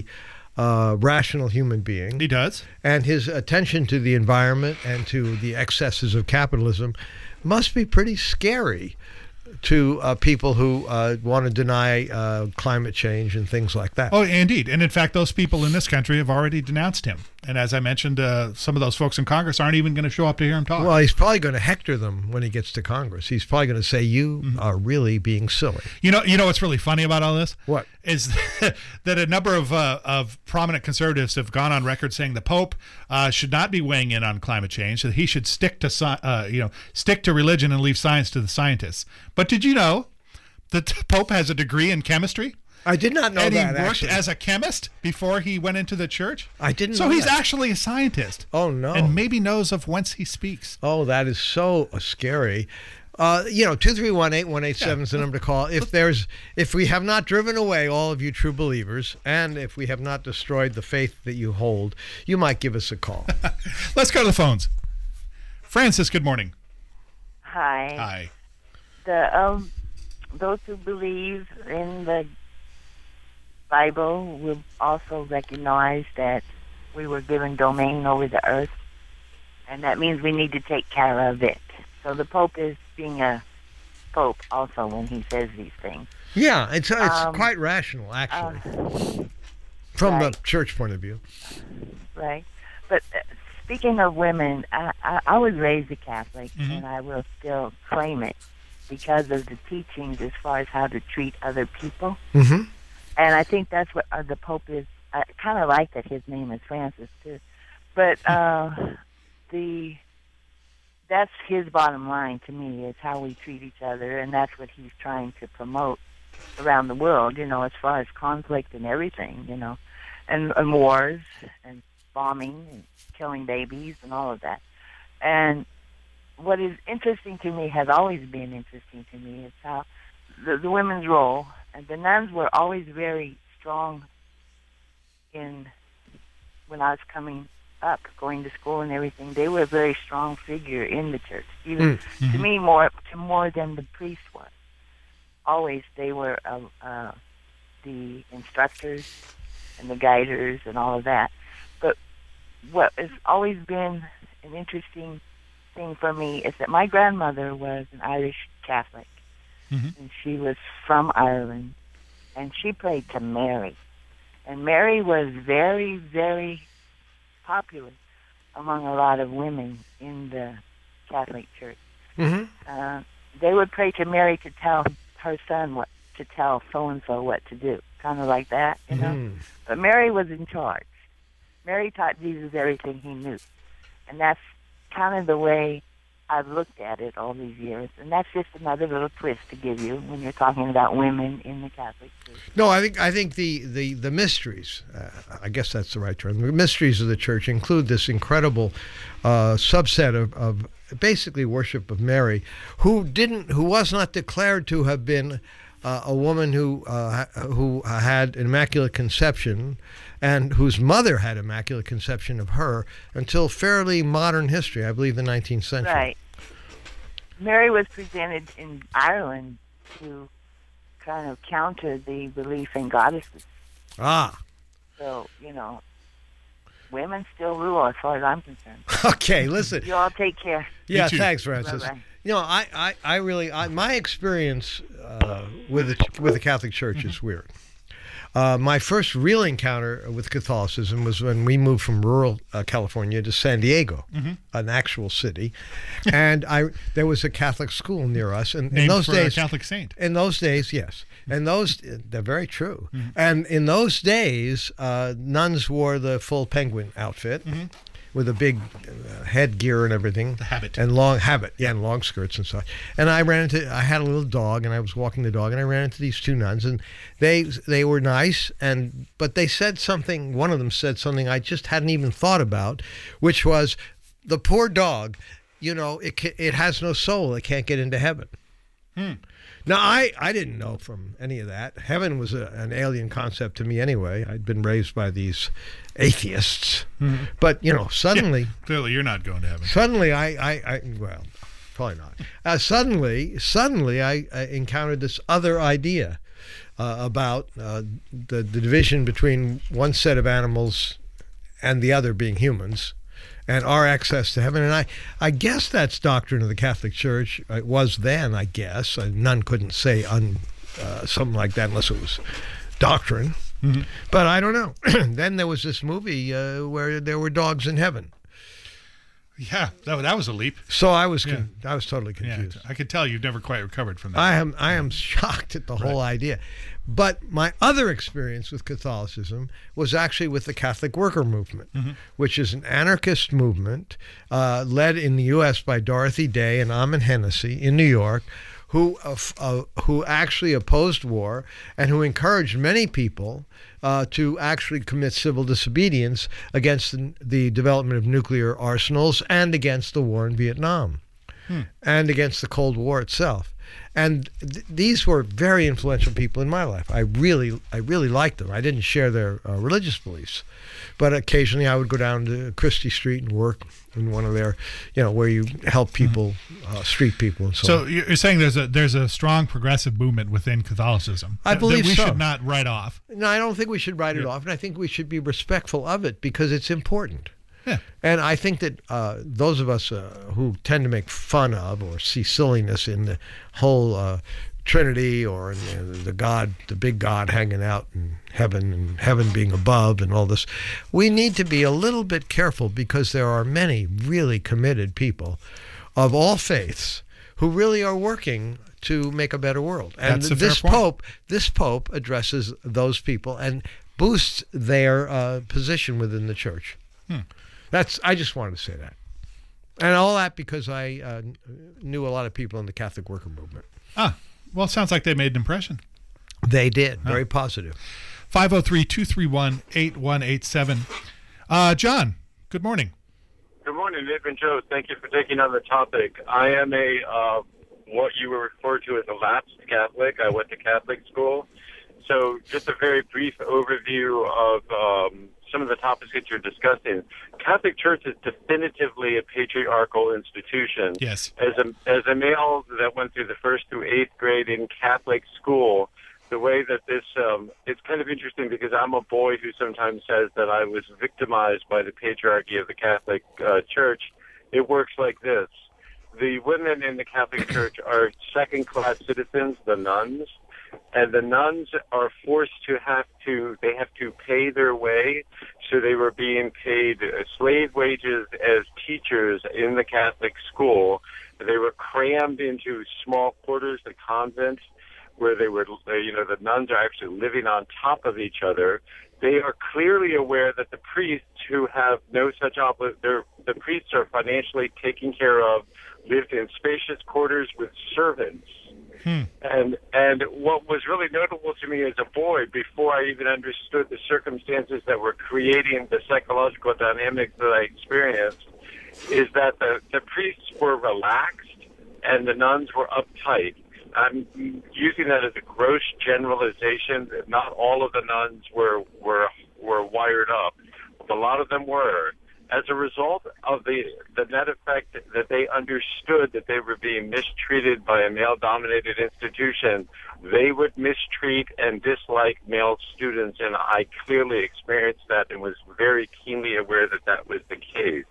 Speaker 7: uh, rational human being.
Speaker 8: He does.
Speaker 7: And his attention to the environment and to the excesses of capitalism must be pretty scary to uh, people who uh, want to deny uh, climate change and things like that.
Speaker 8: Oh, indeed. And in fact, those people in this country have already denounced him. And as I mentioned, uh, some of those folks in Congress aren't even going to show up to hear him talk.
Speaker 7: Well, he's probably going to hector them when he gets to Congress. He's probably going to say, you mm-hmm. are really being silly.
Speaker 8: You know, you know what's really funny about all this?
Speaker 7: What?
Speaker 8: Is that a number of uh, of prominent conservatives have gone on record saying the Pope uh, should not be weighing in on climate change, that he should stick to sci- uh, you know stick to religion and leave science to the scientists. But did you know that the Pope has a degree in chemistry?
Speaker 7: I did not know
Speaker 8: and
Speaker 7: that.
Speaker 8: And he worked
Speaker 7: actually.
Speaker 8: as a chemist before he went into the church.
Speaker 7: I didn't
Speaker 8: so
Speaker 7: know
Speaker 8: he's
Speaker 7: that.
Speaker 8: actually a scientist.
Speaker 7: Oh, no.
Speaker 8: And maybe knows of whence he speaks.
Speaker 7: Oh, that is so scary. Uh, you know, two three one, eight one eight seven is the number to call. If there's, if we have not driven away all of you true believers, and if we have not destroyed the faith that you hold, you might give us a call.
Speaker 8: Let's go to the phones. Francis, good morning.
Speaker 9: Hi.
Speaker 8: Hi.
Speaker 9: The um, those who believe in the Bible will also recognize that we were given domain over the earth, and that means we need to take care of it. So the Pope is being a Pope also when he says these things.
Speaker 7: Yeah, it's, it's
Speaker 9: um,
Speaker 7: quite rational, actually,
Speaker 9: uh,
Speaker 7: from
Speaker 9: right.
Speaker 7: the church point of view.
Speaker 9: Right. But uh, speaking of women, I, I, I was raised a Catholic,
Speaker 8: mm-hmm.
Speaker 9: and I will still claim it because of the teachings as far as how to treat other people.
Speaker 7: Mm-hmm.
Speaker 9: And I think that's what uh, the Pope is. I kind of like that his name is Francis, too. But uh, the that's his bottom line to me, is how we treat each other, and that's what he's trying to promote around the world, you know, as far as conflict and everything, you know, and, and wars and bombing and killing babies and all of that. And what is interesting to me, has always been interesting to me, is how the, the women's role. And the nuns were always very strong in, when I was coming up, going to school and everything, they were a very strong figure in the church. Even
Speaker 8: mm-hmm.
Speaker 9: to me, more to more than the priest was. Always they were uh, uh, the instructors and the guiders and all of that. But what has always been an interesting thing for me is that my grandmother was an Irish Catholic. Mm-hmm. And she was from Ireland, and she prayed to Mary. And Mary was very, very popular among a lot of women in the Catholic Church.
Speaker 7: Mm-hmm.
Speaker 9: Uh, they would pray to Mary to tell her son what to tell so-and-so what to do, kind of like that, you know.
Speaker 7: Mm-hmm.
Speaker 9: But Mary was in charge. Mary taught Jesus everything he knew. And that's kind of the way I've looked at it all these years, and that's just another little twist to give you when you're talking about women in the Catholic Church.
Speaker 7: No, I think I think the the the mysteries, uh, I guess that's the right term. The mysteries of the church include this incredible uh, subset of, of basically worship of Mary, who didn't, who was not declared to have been uh, a woman who uh, who had immaculate conception, and whose mother had immaculate conception of her until fairly modern history, I believe the nineteenth century.
Speaker 9: Right. Mary was presented in Ireland to kind of counter the belief in goddesses.
Speaker 7: Ah.
Speaker 9: So, you know, women still rule as far as I'm concerned.
Speaker 7: Okay, listen.
Speaker 9: You all take care.
Speaker 7: Yeah, thanks, Francis.
Speaker 9: Bye-bye.
Speaker 7: You know, I, I, I really, I, my experience uh, with the, with the Catholic Church mm-hmm. is weird. Uh, my first real encounter with Catholicism was when we moved from rural uh, California to San Diego, mm-hmm. an actual city, and I there was a Catholic school near us. And
Speaker 8: Named
Speaker 7: in those
Speaker 8: for
Speaker 7: days,
Speaker 8: a Catholic saint.
Speaker 7: In those days, yes, and those they're very true. Mm-hmm. And in those days, uh, nuns wore the full penguin outfit. Mm-hmm. With a big uh, headgear and everything,
Speaker 8: the habit,
Speaker 7: and long habit, yeah, and long skirts and such. And I ran into, I had a little dog, and I was walking the dog, and I ran into these two nuns, and they they were nice, and but they said something. One of them said something I just hadn't even thought about, which was, the poor dog, you know, it it has no soul, it can't get into heaven. Hmm. Now, I, I didn't know from any of that. Heaven was a, an alien concept to me anyway. I'd been raised by these atheists. Mm-hmm. But, you know, suddenly...
Speaker 8: Yeah, clearly, you're not going to heaven.
Speaker 7: Suddenly, I... I, I well, probably not. Uh, suddenly, suddenly, I, I encountered this other idea, uh, about uh, the, the division between one set of animals and the other being humans, and our access to heaven. And I, I guess that's doctrine of the Catholic Church. It was then, I guess. None couldn't say un, uh, something like that unless it was doctrine. Mm-hmm. But I don't know. Then there was this movie uh, where there were dogs in heaven.
Speaker 8: Yeah, that, that was a leap.
Speaker 7: So I was
Speaker 8: yeah.
Speaker 7: con- I was totally confused.
Speaker 8: Yeah, I could tell you've never quite recovered from that.
Speaker 7: I am I am shocked at the whole
Speaker 8: right.
Speaker 7: idea. But my other experience with Catholicism was actually with the Catholic Worker Movement, mm-hmm. which is an anarchist movement uh, led in the U S by Dorothy Day and Ammon Hennessy in New York, who uh, uh, who actually opposed war and who encouraged many people uh, to actually commit civil disobedience against the, the development of nuclear arsenals and against the war in Vietnam hmm. and against the Cold War itself. And th- these were very influential people in my life. I really, I really liked them. I didn't share their uh, religious beliefs, but occasionally I would go down to Christie Street and work in one of their, you know, where you help people, uh, street people, and so.
Speaker 8: So
Speaker 7: on.
Speaker 8: you're saying there's a there's a strong progressive movement within Catholicism.
Speaker 7: I
Speaker 8: that,
Speaker 7: believe
Speaker 8: that we
Speaker 7: so.
Speaker 8: should not write off.
Speaker 7: No, I don't think we should write it
Speaker 8: yeah.
Speaker 7: off, and I think we should be respectful of it because it's important.
Speaker 8: Yeah.
Speaker 7: And I think that uh, those of us uh, who tend to make fun of or see silliness in the whole uh, Trinity or in the, the God, the big God hanging out in heaven and heaven being above and all this, we need to be a little bit careful because there are many really committed people of all faiths who really are working to make a better world. And
Speaker 8: That's a
Speaker 7: this
Speaker 8: fair point.
Speaker 7: Pope, this Pope addresses those people and boosts their uh, position within the church.
Speaker 8: Hmm.
Speaker 7: That's. I just wanted to say that, and all that because I uh, knew a lot of people in the Catholic Worker Movement.
Speaker 8: Ah, well, it sounds like they made an impression.
Speaker 7: They did. Very positive.
Speaker 8: five oh three, two three one, eight one eight seven. Uh, John, good morning.
Speaker 10: Good morning, Nick and Joe. Thank you for taking on the topic. I am a uh, what you would refer to as a lapsed Catholic. I went to Catholic school. So just a very brief overview of um, some of the topics that you're discussing. Catholic Church is definitively a patriarchal institution.
Speaker 8: Yes.
Speaker 10: As a as a male that went through the first through eighth grade in Catholic school, the way that this um, it's kind of interesting because I'm a boy who sometimes says that I was victimized by the patriarchy of the Catholic uh, Church. It works like this: the women in the Catholic Church are second-class citizens, the nuns. And the nuns are forced to have to, they have to pay their way. So they were being paid slave wages as teachers in the Catholic school. They were crammed into small quarters, the convents, where they were, you know, the nuns are actually living on top of each other. They are clearly aware that the priests who have no such obligation, the priests are financially taken care of, lived in spacious quarters with servants. Hmm. And and what was really notable to me as a boy, before I even understood the circumstances that were creating the psychological dynamics that I experienced, is that the, the priests were relaxed and the nuns were uptight. I'm using that as a gross generalization. Not all of the nuns were were were wired up, but a lot of them were. As a result of the, the net effect that they understood that they were being mistreated by a male-dominated institution, they would mistreat and dislike male students, and I clearly experienced that and was very keenly aware that that was the case.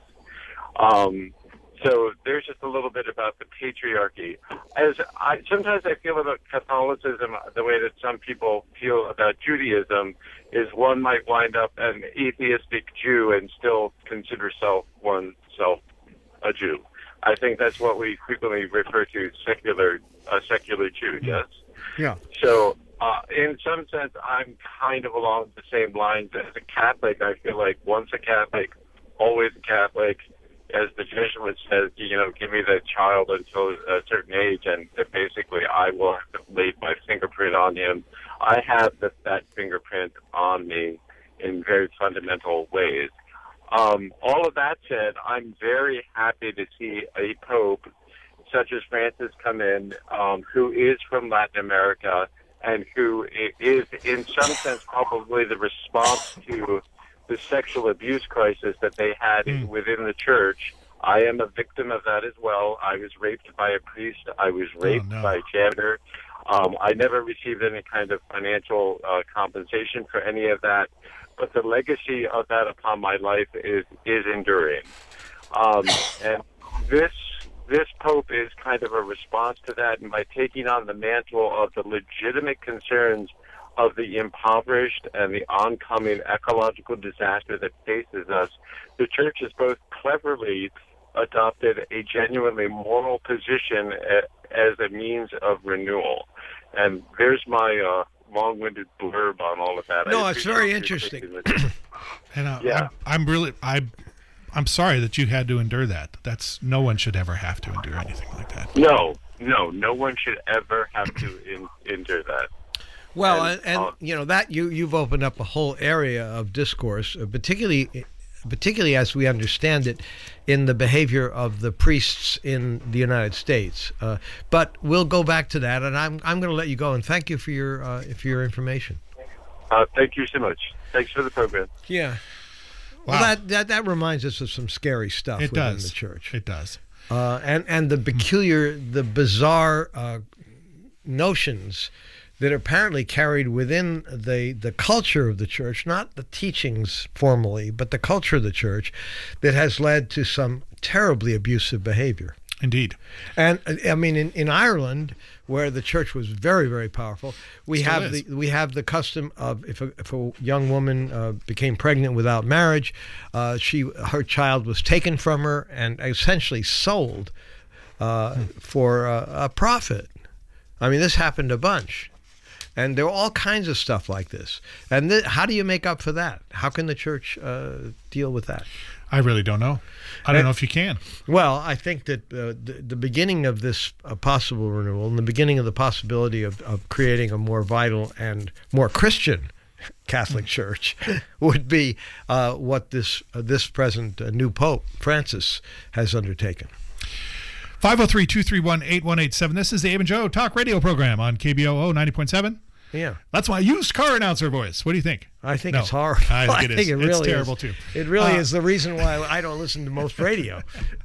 Speaker 10: Um, so there's just a little bit about the patriarchy. As I sometimes I feel about Catholicism, the way that some people feel about Judaism, is one might wind up an atheistic Jew and still consider self oneself a Jew. I think that's what we frequently refer to secular a secular Jew. Yes.
Speaker 7: Yeah.
Speaker 10: So uh, in some sense, I'm kind of along the same lines as a Catholic. I feel like once a Catholic, always a Catholic. As the Jesuit says, you know, give me the child until a certain age, and basically I will have laid my fingerprint on him. I have the, that fingerprint on me in very fundamental ways. Um, all of that said, I'm very happy to see a pope such as Francis come in, um, who is from Latin America and who is, in some sense, probably the response to the sexual abuse crisis that they had mm. within the church. I am a victim of that as well. I was raped by a priest. I was raped oh, no. by a janitor. Um, I never received any kind of financial uh, compensation for any of that, but the legacy of that upon my life is is enduring. Um, and this this Pope is kind of a response to that, and by taking on the mantle of the legitimate concerns of the impoverished and the oncoming ecological disaster that faces us, the Church has both cleverly adopted a genuinely moral position as a means of renewal. And there's my uh, long-winded blurb on all of that.
Speaker 7: No,
Speaker 10: I
Speaker 7: it's very
Speaker 10: appreciate
Speaker 7: interesting.
Speaker 8: And uh,
Speaker 10: Yeah.
Speaker 8: I'm, I'm really I, I'm sorry that you had to endure that. That's no one should ever have to endure anything like that.
Speaker 10: No, no, no one should ever have to in, endure that.
Speaker 7: Well,
Speaker 10: And,
Speaker 7: and, and
Speaker 10: uh,
Speaker 7: you know that you you've opened up a whole area of discourse, uh, particularly particularly as we understand it in the behavior of the priests in the United States. Uh, but we'll go back to that, and I'm I'm going to let you go. And thank you for your uh, for your information.
Speaker 10: Uh, thank you so much. Thanks for the program.
Speaker 7: Yeah.
Speaker 8: Wow.
Speaker 7: Well, that, that that reminds us of some scary stuff
Speaker 8: It
Speaker 7: within
Speaker 8: does.
Speaker 7: the church.
Speaker 8: It does.
Speaker 7: Uh, and and the peculiar, the bizarre uh, notions that are apparently carried within the the culture of the church, not the teachings formally, but the culture of the church, that has led to some terribly abusive behavior.
Speaker 8: Indeed.
Speaker 7: And I mean, in, in Ireland, where the church was very, very powerful, we
Speaker 8: Still
Speaker 7: have
Speaker 8: is.
Speaker 7: the we have the custom of if a, if a young woman uh, became pregnant without marriage, uh, she her child was taken from her and essentially sold uh, for uh, a profit. I mean, this happened a bunch. And there are all kinds of stuff like this. And th- how do you make up for that? How can the church uh, deal with that?
Speaker 8: I really don't know. I don't
Speaker 7: And-
Speaker 8: know if you can.
Speaker 7: Well, I think that uh, the, the beginning of this uh, possible renewal and the beginning of the possibility of, of creating a more vital and more Christian Catholic Church would be uh, what this uh, this present uh, new Pope, Francis, has undertaken.
Speaker 8: five oh three, two three one, eight one eight seven. This is the Abe and Joe Talk Radio program on K B O O ninety point seven.
Speaker 7: Yeah.
Speaker 8: That's my used car announcer voice. What do you think?
Speaker 7: I think
Speaker 8: No.
Speaker 7: it's horrible.
Speaker 8: I think it is.
Speaker 7: it
Speaker 8: It's
Speaker 7: really
Speaker 8: terrible,
Speaker 7: is.
Speaker 8: too.
Speaker 7: It really
Speaker 8: Uh,
Speaker 7: is the reason why I don't listen to most radio.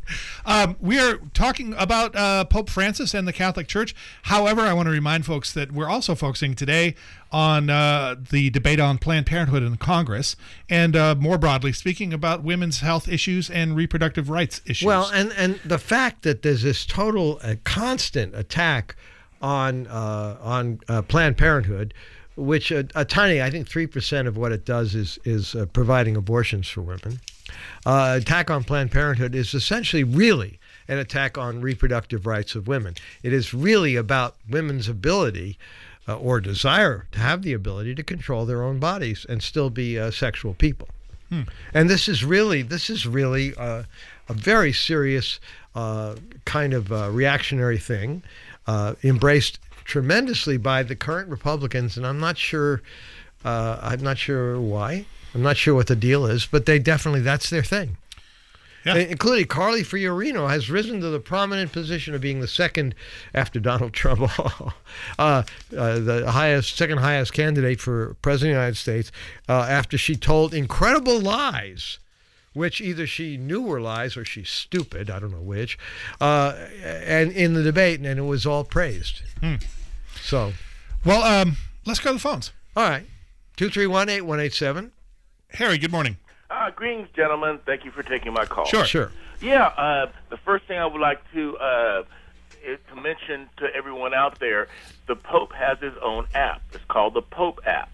Speaker 8: Um, we are talking about uh, Pope Francis and the Catholic Church. However, I want to remind folks that we're also focusing today on uh, the debate on Planned Parenthood in Congress, and uh, more broadly speaking about women's health issues and reproductive rights issues.
Speaker 7: Well, and, and the fact that there's this total, uh, constant attack on uh, on uh, Planned Parenthood, which a, a tiny, I think three percent of what it does is is uh, providing abortions for women. Uh, attack on Planned Parenthood is essentially really an attack on reproductive rights of women. It is really about women's ability uh, or desire to have the ability to control their own bodies and still be uh, sexual people.
Speaker 8: Hmm.
Speaker 7: And this is really this is really uh, a very serious uh, kind of uh, reactionary thing, uh, embraced tremendously by the current Republicans, and I'm not sure uh, I'm not sure why. I'm not sure what the deal is, but they definitely that's their thing.
Speaker 8: Yeah.
Speaker 7: Including Carly Fiorina has risen to the prominent position of being the second, after Donald Trump, uh, uh, the highest, second highest candidate for president of the United States, uh, after she told incredible lies, which either she knew were lies or she's stupid, I don't know which, uh, and in the debate, and it was all praised.
Speaker 8: Hmm.
Speaker 7: So,
Speaker 8: well, um, let's go to the phones.
Speaker 7: All right, two three one, eight one eight seven.
Speaker 8: Harry, good morning.
Speaker 11: Uh, greetings, gentlemen. Thank you for taking my call.
Speaker 8: Sure.
Speaker 7: Sure.
Speaker 11: Yeah, uh, the first thing I would like to uh, is to mention to everyone out there, the Pope has his own app. It's called the Pope app.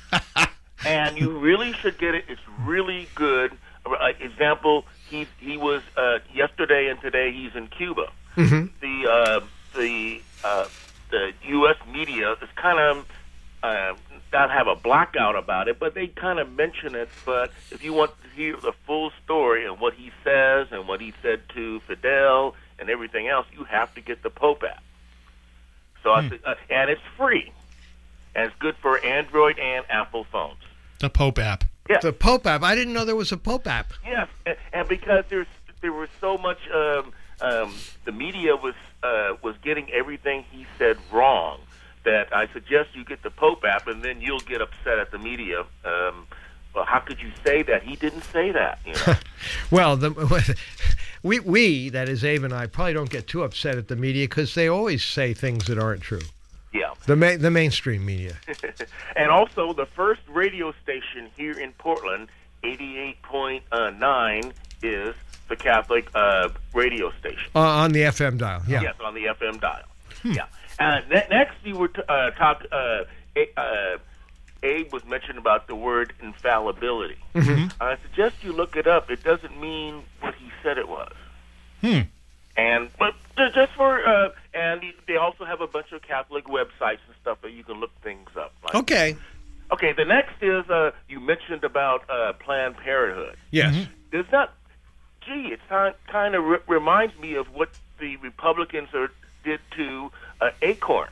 Speaker 11: And you really should get it. It's really good. Uh, example, he he was uh, yesterday and today he's in Cuba.
Speaker 7: Mm-hmm.
Speaker 11: The uh, the uh, the U S media is kind of uh, not have a blackout about it, but they kind of mention it. But if you want to hear the full story and what he says and what he said to Fidel and everything else, you have to get the Pope app. So
Speaker 8: Hmm.
Speaker 11: I th- uh, and it's free, and it's good for Android and Apple phones.
Speaker 8: The Pope app.
Speaker 11: Yeah.
Speaker 7: The Pope app. I didn't know there was a Pope app.
Speaker 11: Yes, and, and because there's there was so much, um, um, the media was uh, was getting everything he said wrong. That I suggest you get the Pope app, and then you'll get upset at the media. Um, well, how could you say that? He didn't say that. You know?
Speaker 7: Well, the, we we that is Abe and I probably don't get too upset at the media because they always say things that aren't true.
Speaker 11: Yeah.
Speaker 7: The ma- the mainstream media.
Speaker 11: And also the first radio station here in Portland, eighty-eight point nine, is the Catholic uh, radio station.
Speaker 7: Uh, on the F M dial, yeah.
Speaker 11: Yes, on the F M dial. Yeah. Uh, ne- next, you were t- uh, talk. Uh, uh, Abe was mentioning about the word infallibility.
Speaker 8: Mm-hmm.
Speaker 11: I suggest you look it up. It doesn't mean what he said it was.
Speaker 8: Hmm.
Speaker 11: And but just for uh, and they also have a bunch of Catholic websites and stuff that you can look things up. Like,
Speaker 7: Okay.
Speaker 11: Okay. The next is uh, you mentioned about uh, Planned Parenthood.
Speaker 7: Yes.
Speaker 8: Mm-hmm.
Speaker 11: There's not. Gee, it kind of re- reminds me of what the Republicans are, did to uh, Acorn.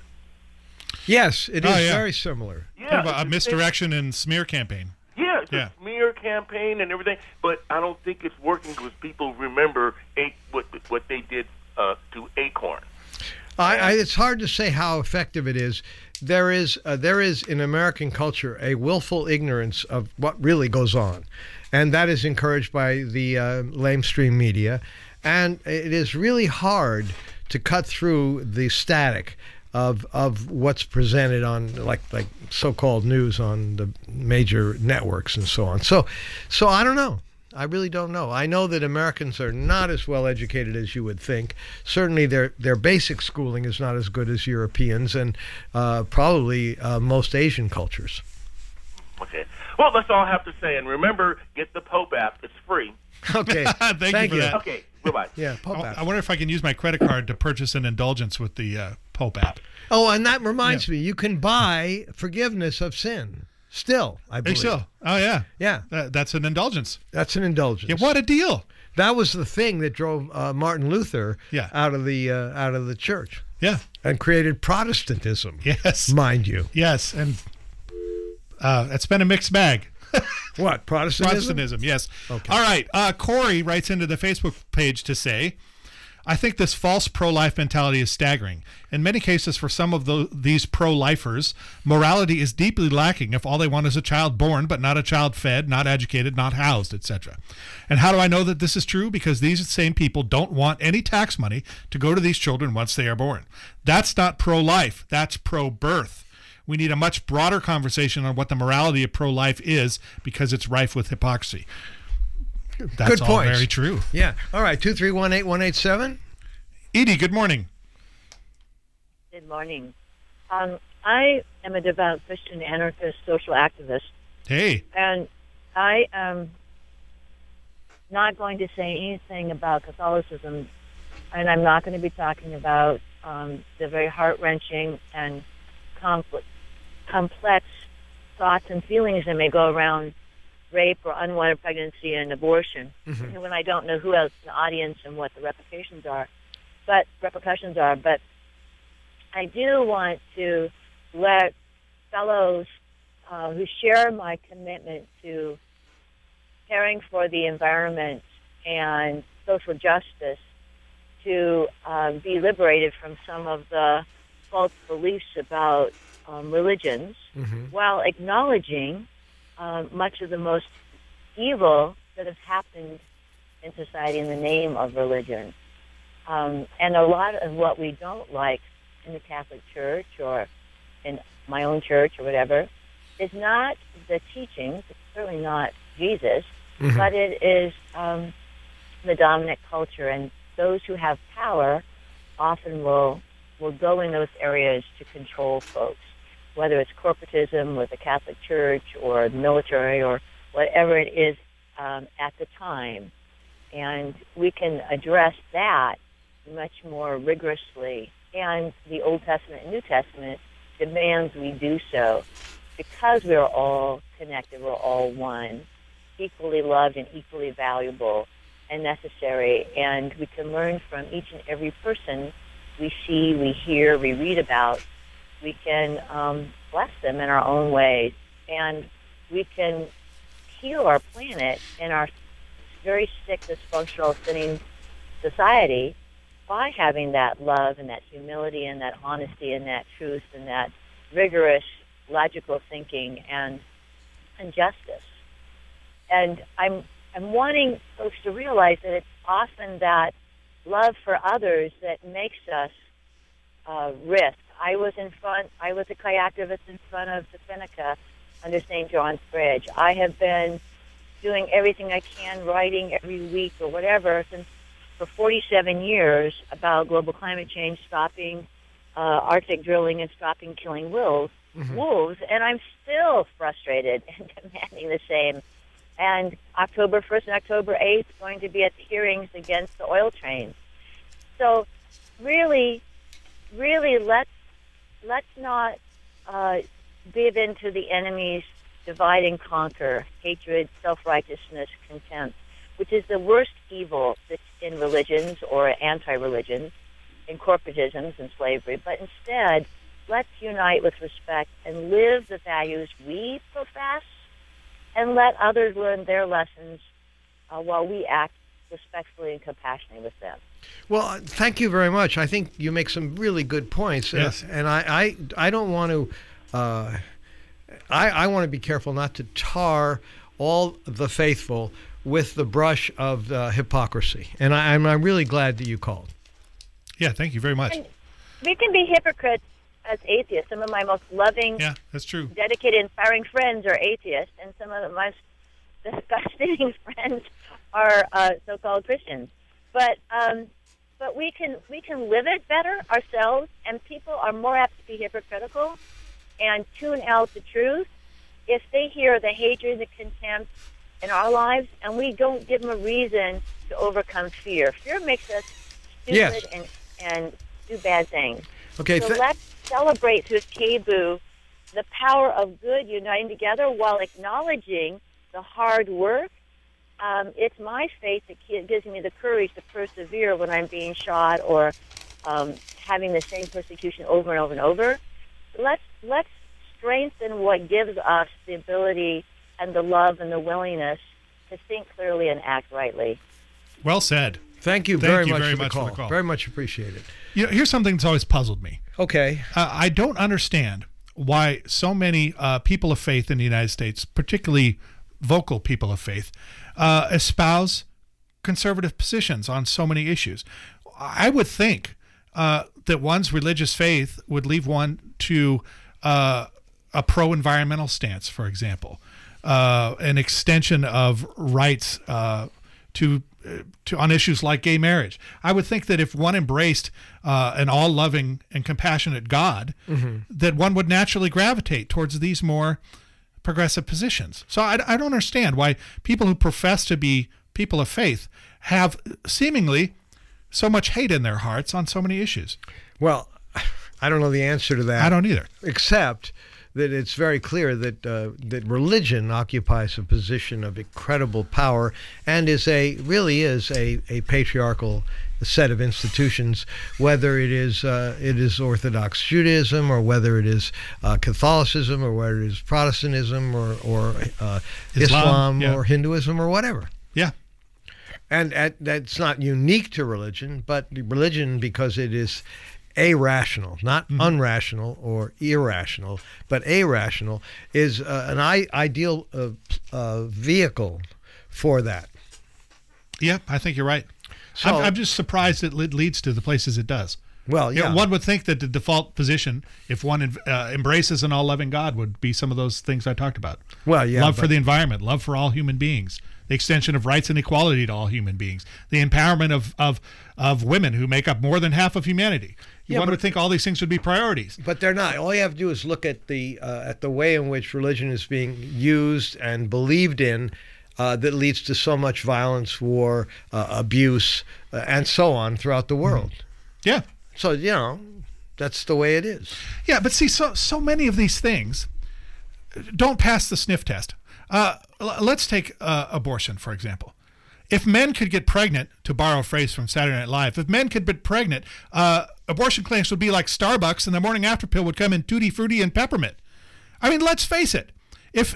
Speaker 7: Yes, it is
Speaker 8: Oh, yeah.
Speaker 7: very similar.
Speaker 11: Yeah,
Speaker 8: Kind of a, a
Speaker 11: it's-
Speaker 8: misdirection and smear campaign.
Speaker 11: Yeah, it's
Speaker 8: Yeah.
Speaker 11: a smear campaign and everything, but I don't think it's working because people remember a- what what they did uh, to Acorn.
Speaker 7: I, I, it's hard to say how effective it is. There is uh, there is in American culture a willful ignorance of what really goes on, and that is encouraged by the uh, lamestream media, and it is really hard to cut through the static of of what's presented on like like so-called news on the major networks and so on. So, so I don't know. I really don't know. I know that Americans are not as well educated as you would think. Certainly, their their basic schooling is not as good as Europeans and uh, probably uh, most Asian cultures.
Speaker 11: Okay. Well, that's all I have to say. And remember, get the Pope app. It's free.
Speaker 7: Okay.
Speaker 8: Thank,
Speaker 7: Thank
Speaker 8: you for
Speaker 7: you.
Speaker 8: that.
Speaker 11: Okay. Goodbye.
Speaker 7: Yeah, Pope
Speaker 8: I,
Speaker 7: app.
Speaker 8: I wonder if I can use my credit card to purchase an indulgence with the uh, Pope app.
Speaker 7: Oh, and that reminds me, you can buy forgiveness of sin. Still, I
Speaker 8: Hey,
Speaker 7: believe.
Speaker 8: still. Oh, yeah.
Speaker 7: Yeah,
Speaker 8: That, that's an indulgence.
Speaker 7: that's an indulgence.
Speaker 8: Yeah, what a deal.
Speaker 7: That was the thing that drove uh, Martin Luther
Speaker 8: Yeah.
Speaker 7: out of the uh, out of the church
Speaker 8: Yeah.
Speaker 7: and created Protestantism.
Speaker 8: Yes.
Speaker 7: Mind you.
Speaker 8: Yes. And uh, it's been a mixed bag.
Speaker 7: What, Protestantism?
Speaker 8: Protestantism, yes.
Speaker 7: Okay.
Speaker 8: All right. Uh, Corey writes into the Facebook page to say, I think this false pro-life mentality is staggering. In many cases, for some of the, these pro-lifers, morality is deeply lacking if all they want is a child born, but not a child fed, not educated, not housed, et cetera. And how do I know that this is true? Because these same people don't want any tax money to go to these children once they are born. That's not pro-life. That's pro-birth. We need a much broader conversation on what the morality of pro-life is because it's rife with hypocrisy. That's
Speaker 7: Good
Speaker 8: all
Speaker 7: points.
Speaker 8: very true.
Speaker 7: Yeah. All right, two three one eight one eight seven.
Speaker 8: Edie, good morning.
Speaker 12: Good morning. Um, I am a devout Christian anarchist social activist,
Speaker 8: Hey.
Speaker 12: and I am not going to say anything about Catholicism, and I'm not going to be talking about um, the very heart-wrenching and complex, complex thoughts and feelings that may go around rape or unwanted pregnancy and abortion,
Speaker 7: Mhm.
Speaker 12: when I don't know who else in the audience and what the repercussions are. But repercussions are. But I do want to let fellows uh, who share my commitment to caring for the environment and social justice to uh, be liberated from some of the false beliefs about um, religions,
Speaker 7: Mm-hmm.
Speaker 12: while acknowledging uh, much of the most evil that has happened in society in the name of religion. Um, and a lot of what we don't like in the Catholic Church or in my own church or whatever is not the teachings, it's certainly not Jesus,
Speaker 7: Mhm.
Speaker 12: but it is um, the dominant culture. And those who have power often will will go in those areas to control folks, whether it's corporatism with the Catholic Church or the military or whatever it is um, at the time. And we can address that much more rigorously. And the Old Testament and New Testament demands we do so because we're all connected, we're all one, equally loved and equally valuable and necessary. And we can learn from each and every person we see, we hear, we read about. We can um, bless them in our own ways. And we can heal our planet and our very sick, dysfunctional, sinning society by having that love and that humility and that honesty and that truth and that rigorous, logical thinking and and justice. And I'm I'm wanting folks to realize that it's often that love for others that makes us uh, risk I was in front, I was a K I activist in front of the Seneca under Saint John's Bridge. I have been doing everything I can, writing every week or whatever, since for forty-seven years about global climate change, stopping uh, Arctic drilling and stopping killing wolves, mm-hmm. wolves, and I'm still frustrated and demanding the same. And October first and October eighth going to be at the hearings against the oil trains. So really, really let's, let's not uh, give in to the enemy's divide and conquer, hatred, self-righteousness, contempt, which is the worst evil that's in religions or anti-religions, in corporatisms and slavery. But instead, let's unite with respect and live the values we profess, and let others learn their lessons uh, while we act respectfully and compassionately with them.
Speaker 7: Well, thank you very much. I think you make some really good points.
Speaker 8: Yes.
Speaker 7: Uh, and I, I, I don't want to, uh, I, I want to be careful not to tar all the faithful with the brush of uh, hypocrisy. And I, I'm, I'm really glad that you called.
Speaker 8: Yeah, thank you very much.
Speaker 12: And we can be hypocrites as atheists. Some of my most loving,
Speaker 8: yeah, that's true.
Speaker 12: dedicated, inspiring friends are atheists, and some of my most disgusting friends are uh, so-called Christians. But um, but we can we can live it better ourselves, and people are more apt to be hypocritical and tune out the truth if they hear the hatred, the contempt in our lives, and we don't give them a reason to overcome fear. Fear makes us stupid
Speaker 7: yes.
Speaker 12: and and do bad things.
Speaker 7: Okay.
Speaker 12: So
Speaker 7: th-
Speaker 12: let's celebrate through K B U the power of good uniting together while acknowledging the hard work. Um, it's my faith that gives me the courage to persevere when I'm being shot or um, having the same persecution over and over and over. Let's let's strengthen what gives us the ability and the love and the willingness to think clearly and act rightly.
Speaker 8: Well said.
Speaker 7: Thank you
Speaker 8: Thank
Speaker 7: very,
Speaker 8: you
Speaker 7: much,
Speaker 8: very
Speaker 7: for,
Speaker 8: much
Speaker 7: the
Speaker 8: for the call.
Speaker 7: Very much appreciated.
Speaker 8: You know, here's something that's always puzzled me.
Speaker 7: Okay.
Speaker 8: Uh, I don't understand why so many uh, people of faith in the United States, particularly vocal people of faith, uh, espouse conservative positions on so many issues. I would think uh, that one's religious faith would leave one to uh, a pro-environmental stance, for example, uh, an extension of rights uh, to to on issues like gay marriage. I would think that if one embraced uh, an all-loving and compassionate God, mm-hmm. that one would naturally gravitate towards these more progressive positions. So I, I don't understand why people who profess to be people of faith have seemingly so much hate in their hearts on so many issues.
Speaker 7: Well, I don't know the answer to that.
Speaker 8: I don't either.
Speaker 7: Except that it's very clear that uh, that religion occupies a position of incredible power and is a really is a, a patriarchal set of institutions, whether it is uh, it is Orthodox Judaism or whether it is uh, Catholicism or whether it is Protestantism or or uh, Islam, Islam yeah. or Hinduism or whatever.
Speaker 8: Yeah.
Speaker 7: And at, that's not unique to religion, but religion, because it is arational, not mm-hmm. unrational or irrational, but arational, is uh, an I- ideal uh, uh, vehicle for that.
Speaker 8: Yeah, I think you're right. So, I'm, I'm just surprised it leads to the places it does.
Speaker 7: Well, yeah.
Speaker 8: You know, one would think that the default position, if one uh, embraces an all-loving God, would be some of those things I talked about.
Speaker 7: Well, yeah.
Speaker 8: Love for the environment, love for all human beings, the extension of rights and equality to all human beings, the empowerment of of, of women who make up more than half of humanity. Yeah, one would think all these things would be priorities.
Speaker 7: But they're not. All you have to do is look at the uh, at the way in which religion is being used and believed in uh, that leads to so much violence, war, uh, abuse, uh, and so on throughout the world.
Speaker 8: Yeah.
Speaker 7: So, you know, that's the way it is.
Speaker 8: Yeah, but see, so so many of these things don't pass the sniff test. Uh, l- let's take uh, abortion, for example. If men could get pregnant, to borrow a phrase from Saturday Night Live, if men could get pregnant, uh, abortion clinics would be like Starbucks, and the morning after pill would come in Tutti Frutti and peppermint. I mean, let's face it. If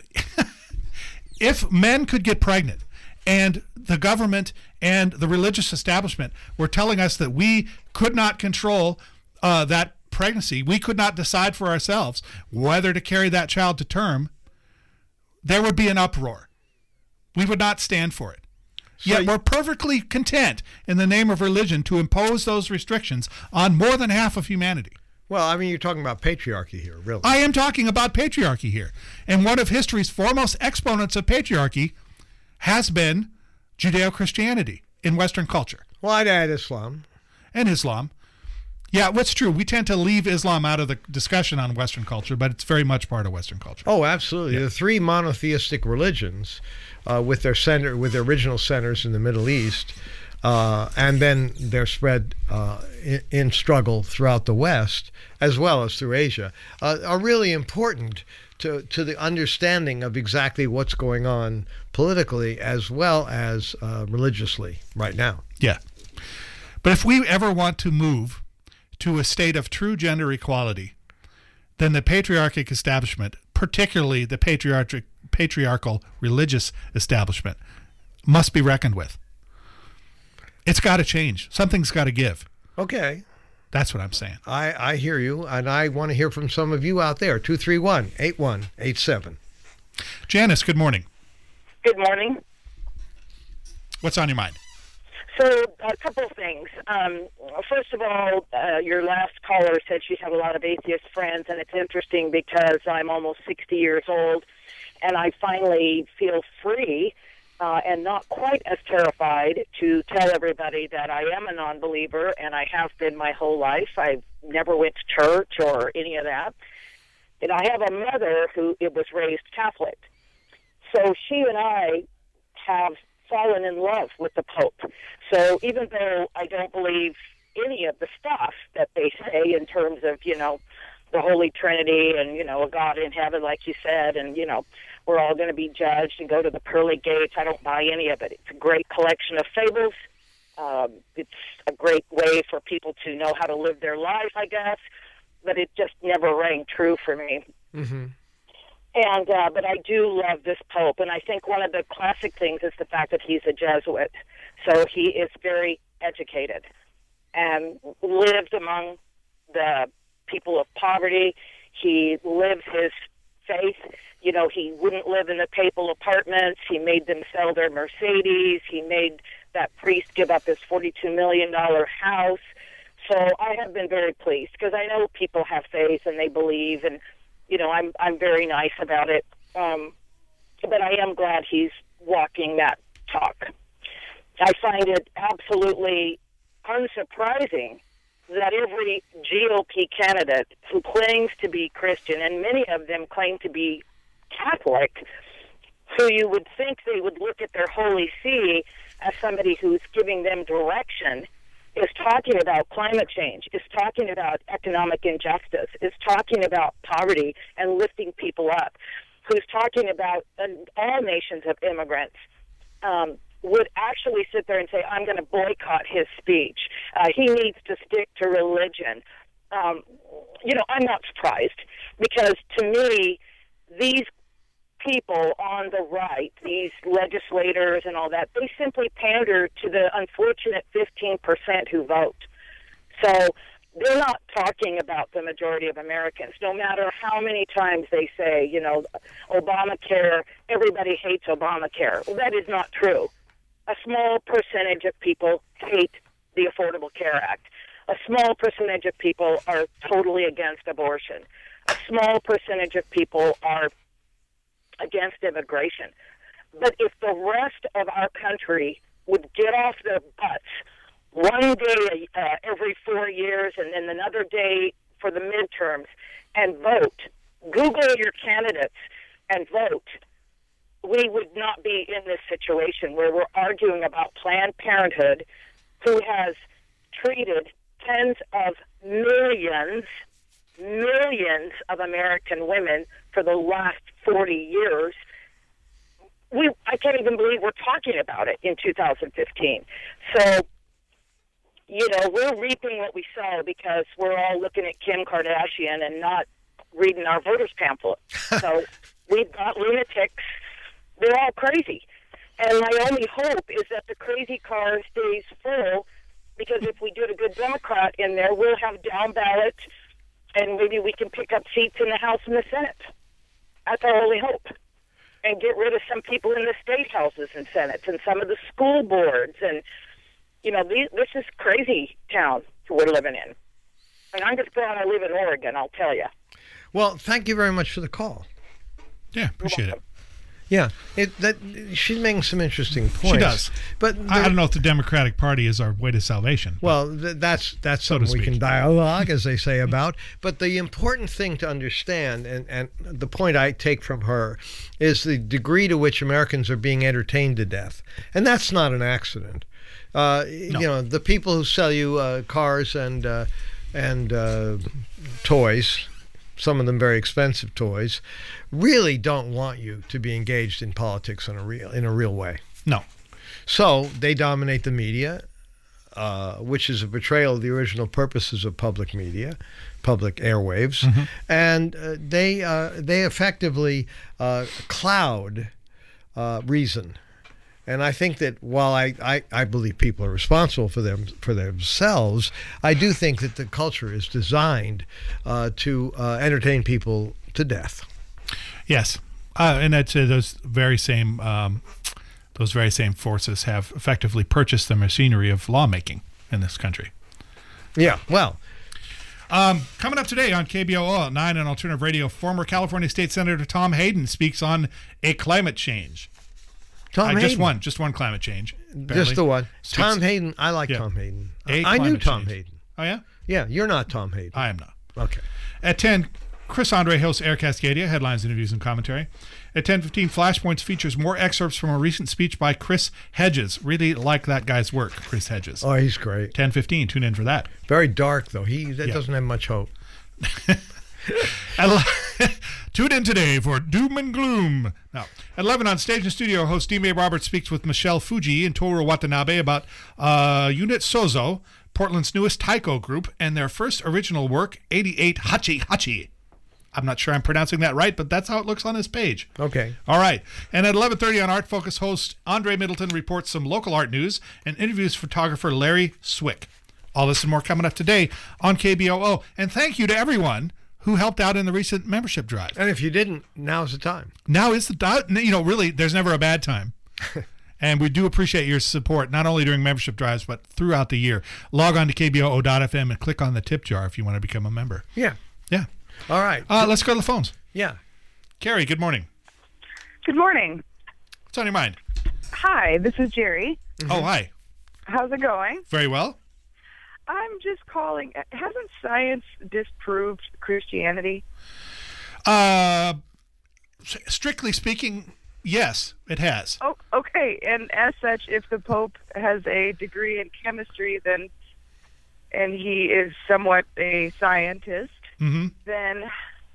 Speaker 8: if men could get pregnant, and the government and the religious establishment were telling us that we could not control uh, that pregnancy, we could not decide for ourselves whether to carry that child to term, there would be an uproar. We would not stand for it. So Yet we're perfectly content in the name of religion to impose those restrictions on more than half of humanity.
Speaker 7: Well, I mean, you're talking about patriarchy here, really.
Speaker 8: I am talking about patriarchy here. And one of history's foremost exponents of patriarchy has been Judeo-Christianity in Western culture.
Speaker 7: Well, I'd add Islam.
Speaker 8: And Islam. Yeah, what's true, we tend to leave Islam out of the discussion on Western culture, but it's very much part of Western culture.
Speaker 7: Oh, absolutely. Yeah. The three monotheistic religions uh, with their center, with their original centers in the Middle East, Uh, and then they're spread uh, in, in struggle throughout the West, as well as through Asia, uh, are really important to, to the understanding of exactly what's going on politically as well as uh, religiously right now.
Speaker 8: Yeah. But if we ever want to move to a state of true gender equality, then the patriarchic establishment, particularly the patriarchic, patriarchal religious establishment, must be reckoned with. It's got to change. Something's got to give.
Speaker 7: Okay.
Speaker 8: That's what I'm saying.
Speaker 7: I, I hear you, and I want to hear from some of you out there. two three one, eight one eight seven.
Speaker 8: Janice, good morning.
Speaker 13: Good morning.
Speaker 8: What's on your mind?
Speaker 13: So, a couple of things. Um, first of all, uh, your last caller said she had a lot of atheist friends, and it's interesting because I'm almost sixty years old, and I finally feel free Uh, and not quite as terrified to tell everybody that I am a non-believer, and I have been my whole life. I never went to church or any of that. And I have a mother who it was raised Catholic. So she and I have fallen in love with the Pope. So even though I don't believe any of the stuff that they say in terms of, you know, the Holy Trinity and, you know, a God in heaven, like you said, and, you know, we're all going to be judged and go to the pearly gates. I don't buy any of it. It's a great collection of fables. Um, it's a great way for people to know how to live their life, I guess, but it just never rang true for me.
Speaker 7: Mm-hmm.
Speaker 13: And uh, but I do love this Pope, and I think one of the classic things is the fact that he's a Jesuit. So he is very educated and lived among the people of poverty. He lives his faith. You know, he wouldn't live in the papal apartments. He made them sell their Mercedes. He made that priest give up his forty-two million dollars house. So I have been very pleased because I know people have faith and they believe, and, you know, I'm I'm very nice about it. Um, but I am glad he's walking that talk. I find it absolutely unsurprising that every G O P candidate who claims to be Christian, and many of them claim to be Catholic, who you would think they would look at their Holy See as somebody who's giving them direction, is talking about climate change, is talking about economic injustice, is talking about poverty and lifting people up, who's talking about uh, all nations of immigrants, um, would actually sit there and say, I'm going to boycott his speech. Uh, he needs to stick to religion. Um, you know, I'm not surprised because to me, these people on the right, these legislators and all that, they simply pander to the unfortunate fifteen percent who vote. So they're not talking about the majority of Americans, no matter how many times they say, you know, Obamacare, everybody hates Obamacare. Well, that is not true. A small percentage of people hate the Affordable Care Act. A small percentage of people are totally against abortion. A small percentage of people are against immigration. But if the rest of our country would get off their butts one day uh, every four years and then another day for the midterms and vote, Google your candidates and vote, we would not be in this situation where we're arguing about Planned Parenthood, who has treated tens of millions, millions of American women for the last forty years. We, I can't even believe we're talking about it in two thousand fifteen. So, you know, we're reaping what we sow because we're all looking at Kim Kardashian and not reading our voters pamphlet. So we've got lunatics. They're all crazy. And my only hope is that the crazy car stays full, because if we get a good Democrat in there, we'll have down ballot, and maybe we can pick up seats in the House and the Senate. That's our only hope. And get rid of some people in the state houses and senates and some of the school boards. And, you know, these, this is crazy town we're living in. And I'm just glad I live in Oregon, I'll tell you.
Speaker 7: Well, thank you very much for the call.
Speaker 8: Yeah, appreciate it.
Speaker 7: Yeah, it, that she's making some interesting points.
Speaker 8: She does,
Speaker 7: but
Speaker 8: I, I don't know if the Democratic Party is our way to salvation.
Speaker 7: Well, th- that's that's
Speaker 8: so
Speaker 7: something we can dialogue, as they say, about. But the important thing to understand, and, and the point I take from her, is the degree to which Americans are being entertained to death, and that's not an accident. Uh, no. You know, the people who sell you uh, cars and uh, and uh, toys, some of them very expensive toys, really don't want you to be engaged in politics in a real in a real way.
Speaker 8: No.
Speaker 7: So they dominate the media, uh, which is a betrayal of the original purposes of public media, public airwaves, mm-hmm. and uh, they uh, they effectively uh, cloud uh, reason. And I think that while I, I, I believe people are responsible for them for themselves, I do think that the culture is designed uh, to uh, entertain people to death.
Speaker 8: Yes, uh, and I'd say those very same um, those very same forces have effectively purchased the machinery of lawmaking in this country.
Speaker 7: Yeah, well.
Speaker 8: Um, coming up today on K B O O at nine and Alternative Radio, former California State Senator Tom Hayden speaks on a climate change.
Speaker 7: Tom
Speaker 8: I
Speaker 7: Hayden.
Speaker 8: Just one, just one climate change. Apparently.
Speaker 7: Just the one.
Speaker 8: Speaks,
Speaker 7: Tom Hayden. I like yeah. Tom Hayden.
Speaker 8: A
Speaker 7: I knew Tom
Speaker 8: change.
Speaker 7: Hayden.
Speaker 8: Oh, yeah?
Speaker 7: Yeah, you're not Tom Hayden.
Speaker 8: I am not.
Speaker 7: Okay.
Speaker 8: At ten, Chris Andre hosts Air Cascadia, headlines, interviews, and commentary. At ten fifteen, Flashpoints features more excerpts from a recent speech by Chris Hedges. Really like that guy's work, Chris Hedges.
Speaker 7: Oh, he's great.
Speaker 8: ten fifteen, tune in for that.
Speaker 7: Very dark, though. He that
Speaker 8: yeah.
Speaker 7: doesn't have much hope.
Speaker 8: Tune in today for Doom and Gloom. Now, at eleven on Stage and Studio, host D. May Roberts speaks with Michelle Fuji and Toru Watanabe about uh, Unit Sozo, Portland's newest taiko group, and their first original work, eighty-eight Hachi Hachi. I'm not sure I'm pronouncing that right, but that's how it looks on this page.
Speaker 7: Okay.
Speaker 8: All right. And at eleven thirty on Art Focus, host Andre Middleton reports some local art news and interviews photographer Larry Swick. All this and more coming up today on K B O O. And thank you to everyone who helped out in the recent membership drive.
Speaker 7: And if you didn't, now's the time.
Speaker 8: Now is the time. You know, really, there's never a bad time. And we do appreciate your support, not only during membership drives, but throughout the year. Log on to K B O O dot F M and click on the tip jar if you want to become a member.
Speaker 7: Yeah.
Speaker 8: Yeah.
Speaker 7: All right.
Speaker 8: Uh, let's go to the phones.
Speaker 7: Yeah.
Speaker 8: Carrie, good morning.
Speaker 14: Good morning.
Speaker 8: What's on your mind?
Speaker 14: Hi, this is Jerry.
Speaker 8: Mm-hmm. Oh, hi.
Speaker 14: How's it going?
Speaker 8: Very well.
Speaker 14: I'm just calling. Hasn't science disproved Christianity?
Speaker 8: Uh, strictly speaking, yes, it has.
Speaker 14: Oh, okay. And as such, if the Pope has a degree in chemistry, then and he is somewhat a scientist,
Speaker 8: mm-hmm.
Speaker 14: then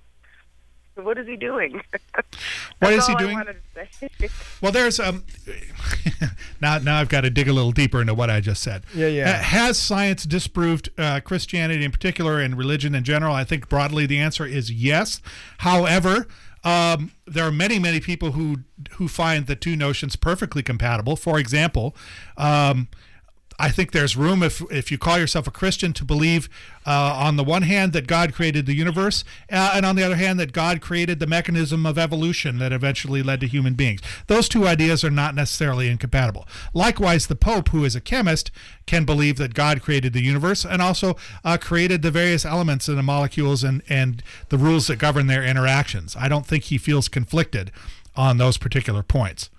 Speaker 14: what is he doing?
Speaker 8: What is he
Speaker 14: all
Speaker 8: doing?
Speaker 14: I wanted to say.
Speaker 8: Well, there's um. now, now I've got to dig a little deeper into what I just said.
Speaker 7: Yeah, yeah.
Speaker 8: Uh, has science disproved uh, Christianity in particular and religion in general? I think broadly the answer is yes. However, um, there are many, many people who who find the two notions perfectly compatible. For example, um, I think there's room if if you call yourself a Christian to believe uh, on the one hand that God created the universe uh, and on the other hand that God created the mechanism of evolution that eventually led to human beings. Those two ideas are not necessarily incompatible. Likewise, the Pope, who is a chemist, can believe that God created the universe and also uh, created the various elements in the molecules and, and the rules that govern their interactions. I don't think he feels conflicted on those particular points.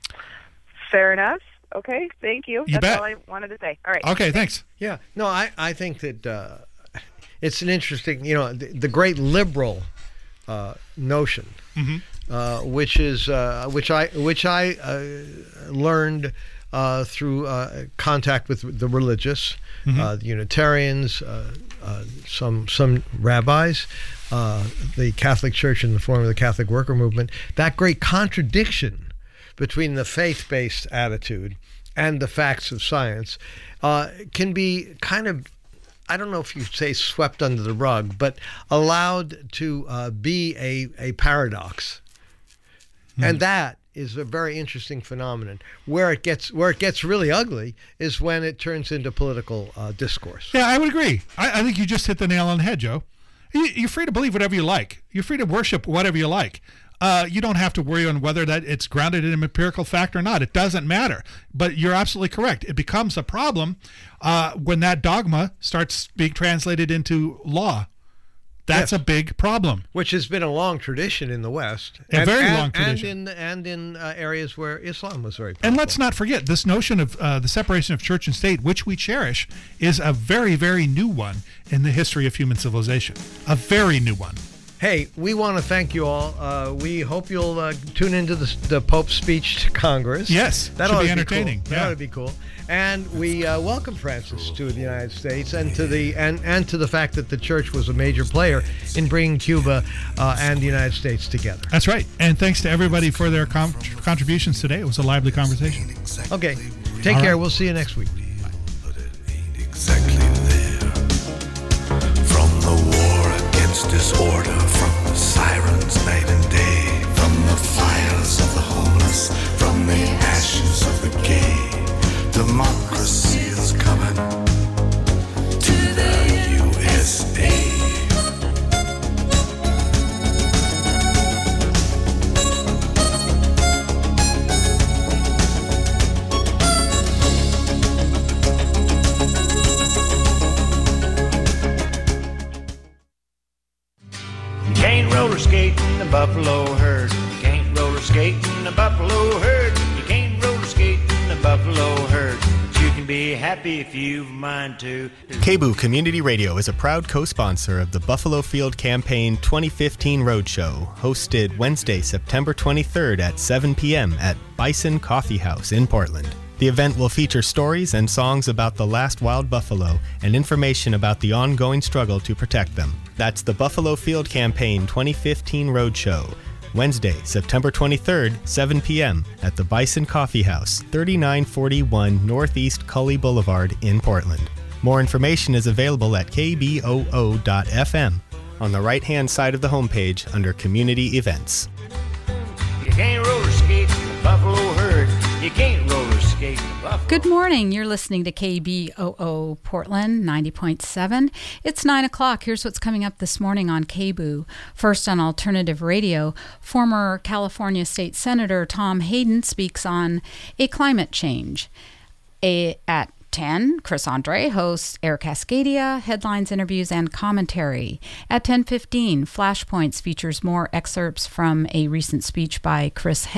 Speaker 14: Fair enough. Okay, thank you.
Speaker 8: You
Speaker 14: That's
Speaker 8: bet.
Speaker 14: all I wanted to say. All right.
Speaker 8: Okay, thanks.
Speaker 7: Yeah. No, I, I think that uh, it's an interesting, you know, the, the great liberal uh, notion,
Speaker 8: mm-hmm.
Speaker 7: uh, which is uh, which I which I uh, learned uh, through uh, contact with the religious,
Speaker 8: mm-hmm.
Speaker 7: uh, the Unitarians, uh, uh, some some rabbis, uh, the Catholic Church in the form of the Catholic Worker Movement. That great contradiction between the faith-based attitude and the facts of science uh, can be kind of, I don't know if you say swept under the rug, but allowed to uh, be a, a paradox. Mm-hmm. And that is a very interesting phenomenon. Where it gets where it gets really ugly is when it turns into political uh, discourse.
Speaker 8: Yeah, I would agree. I, I think you just hit the nail on the head, Joe. You, you're free to believe whatever you like. You're free to worship whatever you like. uh, you don't have to worry on whether that it's grounded in an empirical fact or not. It doesn't matter. But you're absolutely correct. It becomes a problem uh, when that dogma starts being translated into law. That's yes. a big problem.
Speaker 7: Which has been a long tradition in the West.
Speaker 8: A
Speaker 7: and,
Speaker 8: very
Speaker 7: and,
Speaker 8: long tradition.
Speaker 7: And in, and in uh, areas where Islam was very powerful.
Speaker 8: And let's not forget, this notion of uh, the separation of church and state, which we cherish, is a very, very new one in the history of human civilization. A very new one.
Speaker 7: Hey, we want to thank you all. Uh, we hope you'll uh, tune into the, the Pope's speech to Congress.
Speaker 8: Yes,
Speaker 7: that
Speaker 8: should
Speaker 7: ought
Speaker 8: be
Speaker 7: to
Speaker 8: entertaining.
Speaker 7: Be cool.
Speaker 8: Yeah.
Speaker 7: That ought to be cool. And we uh, welcome Francis to the United States and to the and, and to the fact that the church was a major player in bringing Cuba uh, and the United States together.
Speaker 8: That's right. And thanks to everybody for their com- contributions today. It was a lively conversation.
Speaker 7: Okay. Take
Speaker 8: all
Speaker 7: care.
Speaker 8: Right.
Speaker 7: We'll see you next week.
Speaker 15: Exactly there. From the war against disorder, from the sirens night and day, from the fires of the homeless, from the ashes of the gay, democracy is coming to the U S A.
Speaker 16: Can't roller skate in the buffalo herd. You can't roller skate in the buffalo herd. You can't roller skate in the buffalo herd. But you can be happy if you've a mind to.
Speaker 17: K B O O Community Radio is a proud co-sponsor of the Buffalo Field Campaign twenty fifteen Roadshow, hosted Wednesday, September twenty-third at seven p.m. at Bison Coffee House in Portland. The event will feature stories and songs about the last wild buffalo and information about the ongoing struggle to protect them. That's the Buffalo Field Campaign twenty fifteen Roadshow, Wednesday, September twenty-third, seven p.m. at the Bison Coffee House, thirty-nine forty-one Northeast Cully Boulevard in Portland. More information is available at k b o o dot f m on the right-hand side of the homepage under Community Events.
Speaker 16: You can't roller skate in the buffalo herd. You can't roller skate in the buffalo.
Speaker 18: Good morning. You're listening to K B O O Portland ninety point seven. It's nine o'clock. Here's what's coming up this morning on K B O O. First on Alternative Radio, former California State Senator Tom Hayden speaks on a climate change. A, at ten, Chris Andre hosts Air Cascadia, headlines, interviews, and commentary. At ten fifteen, Flashpoints features more excerpts from a recent speech by Chris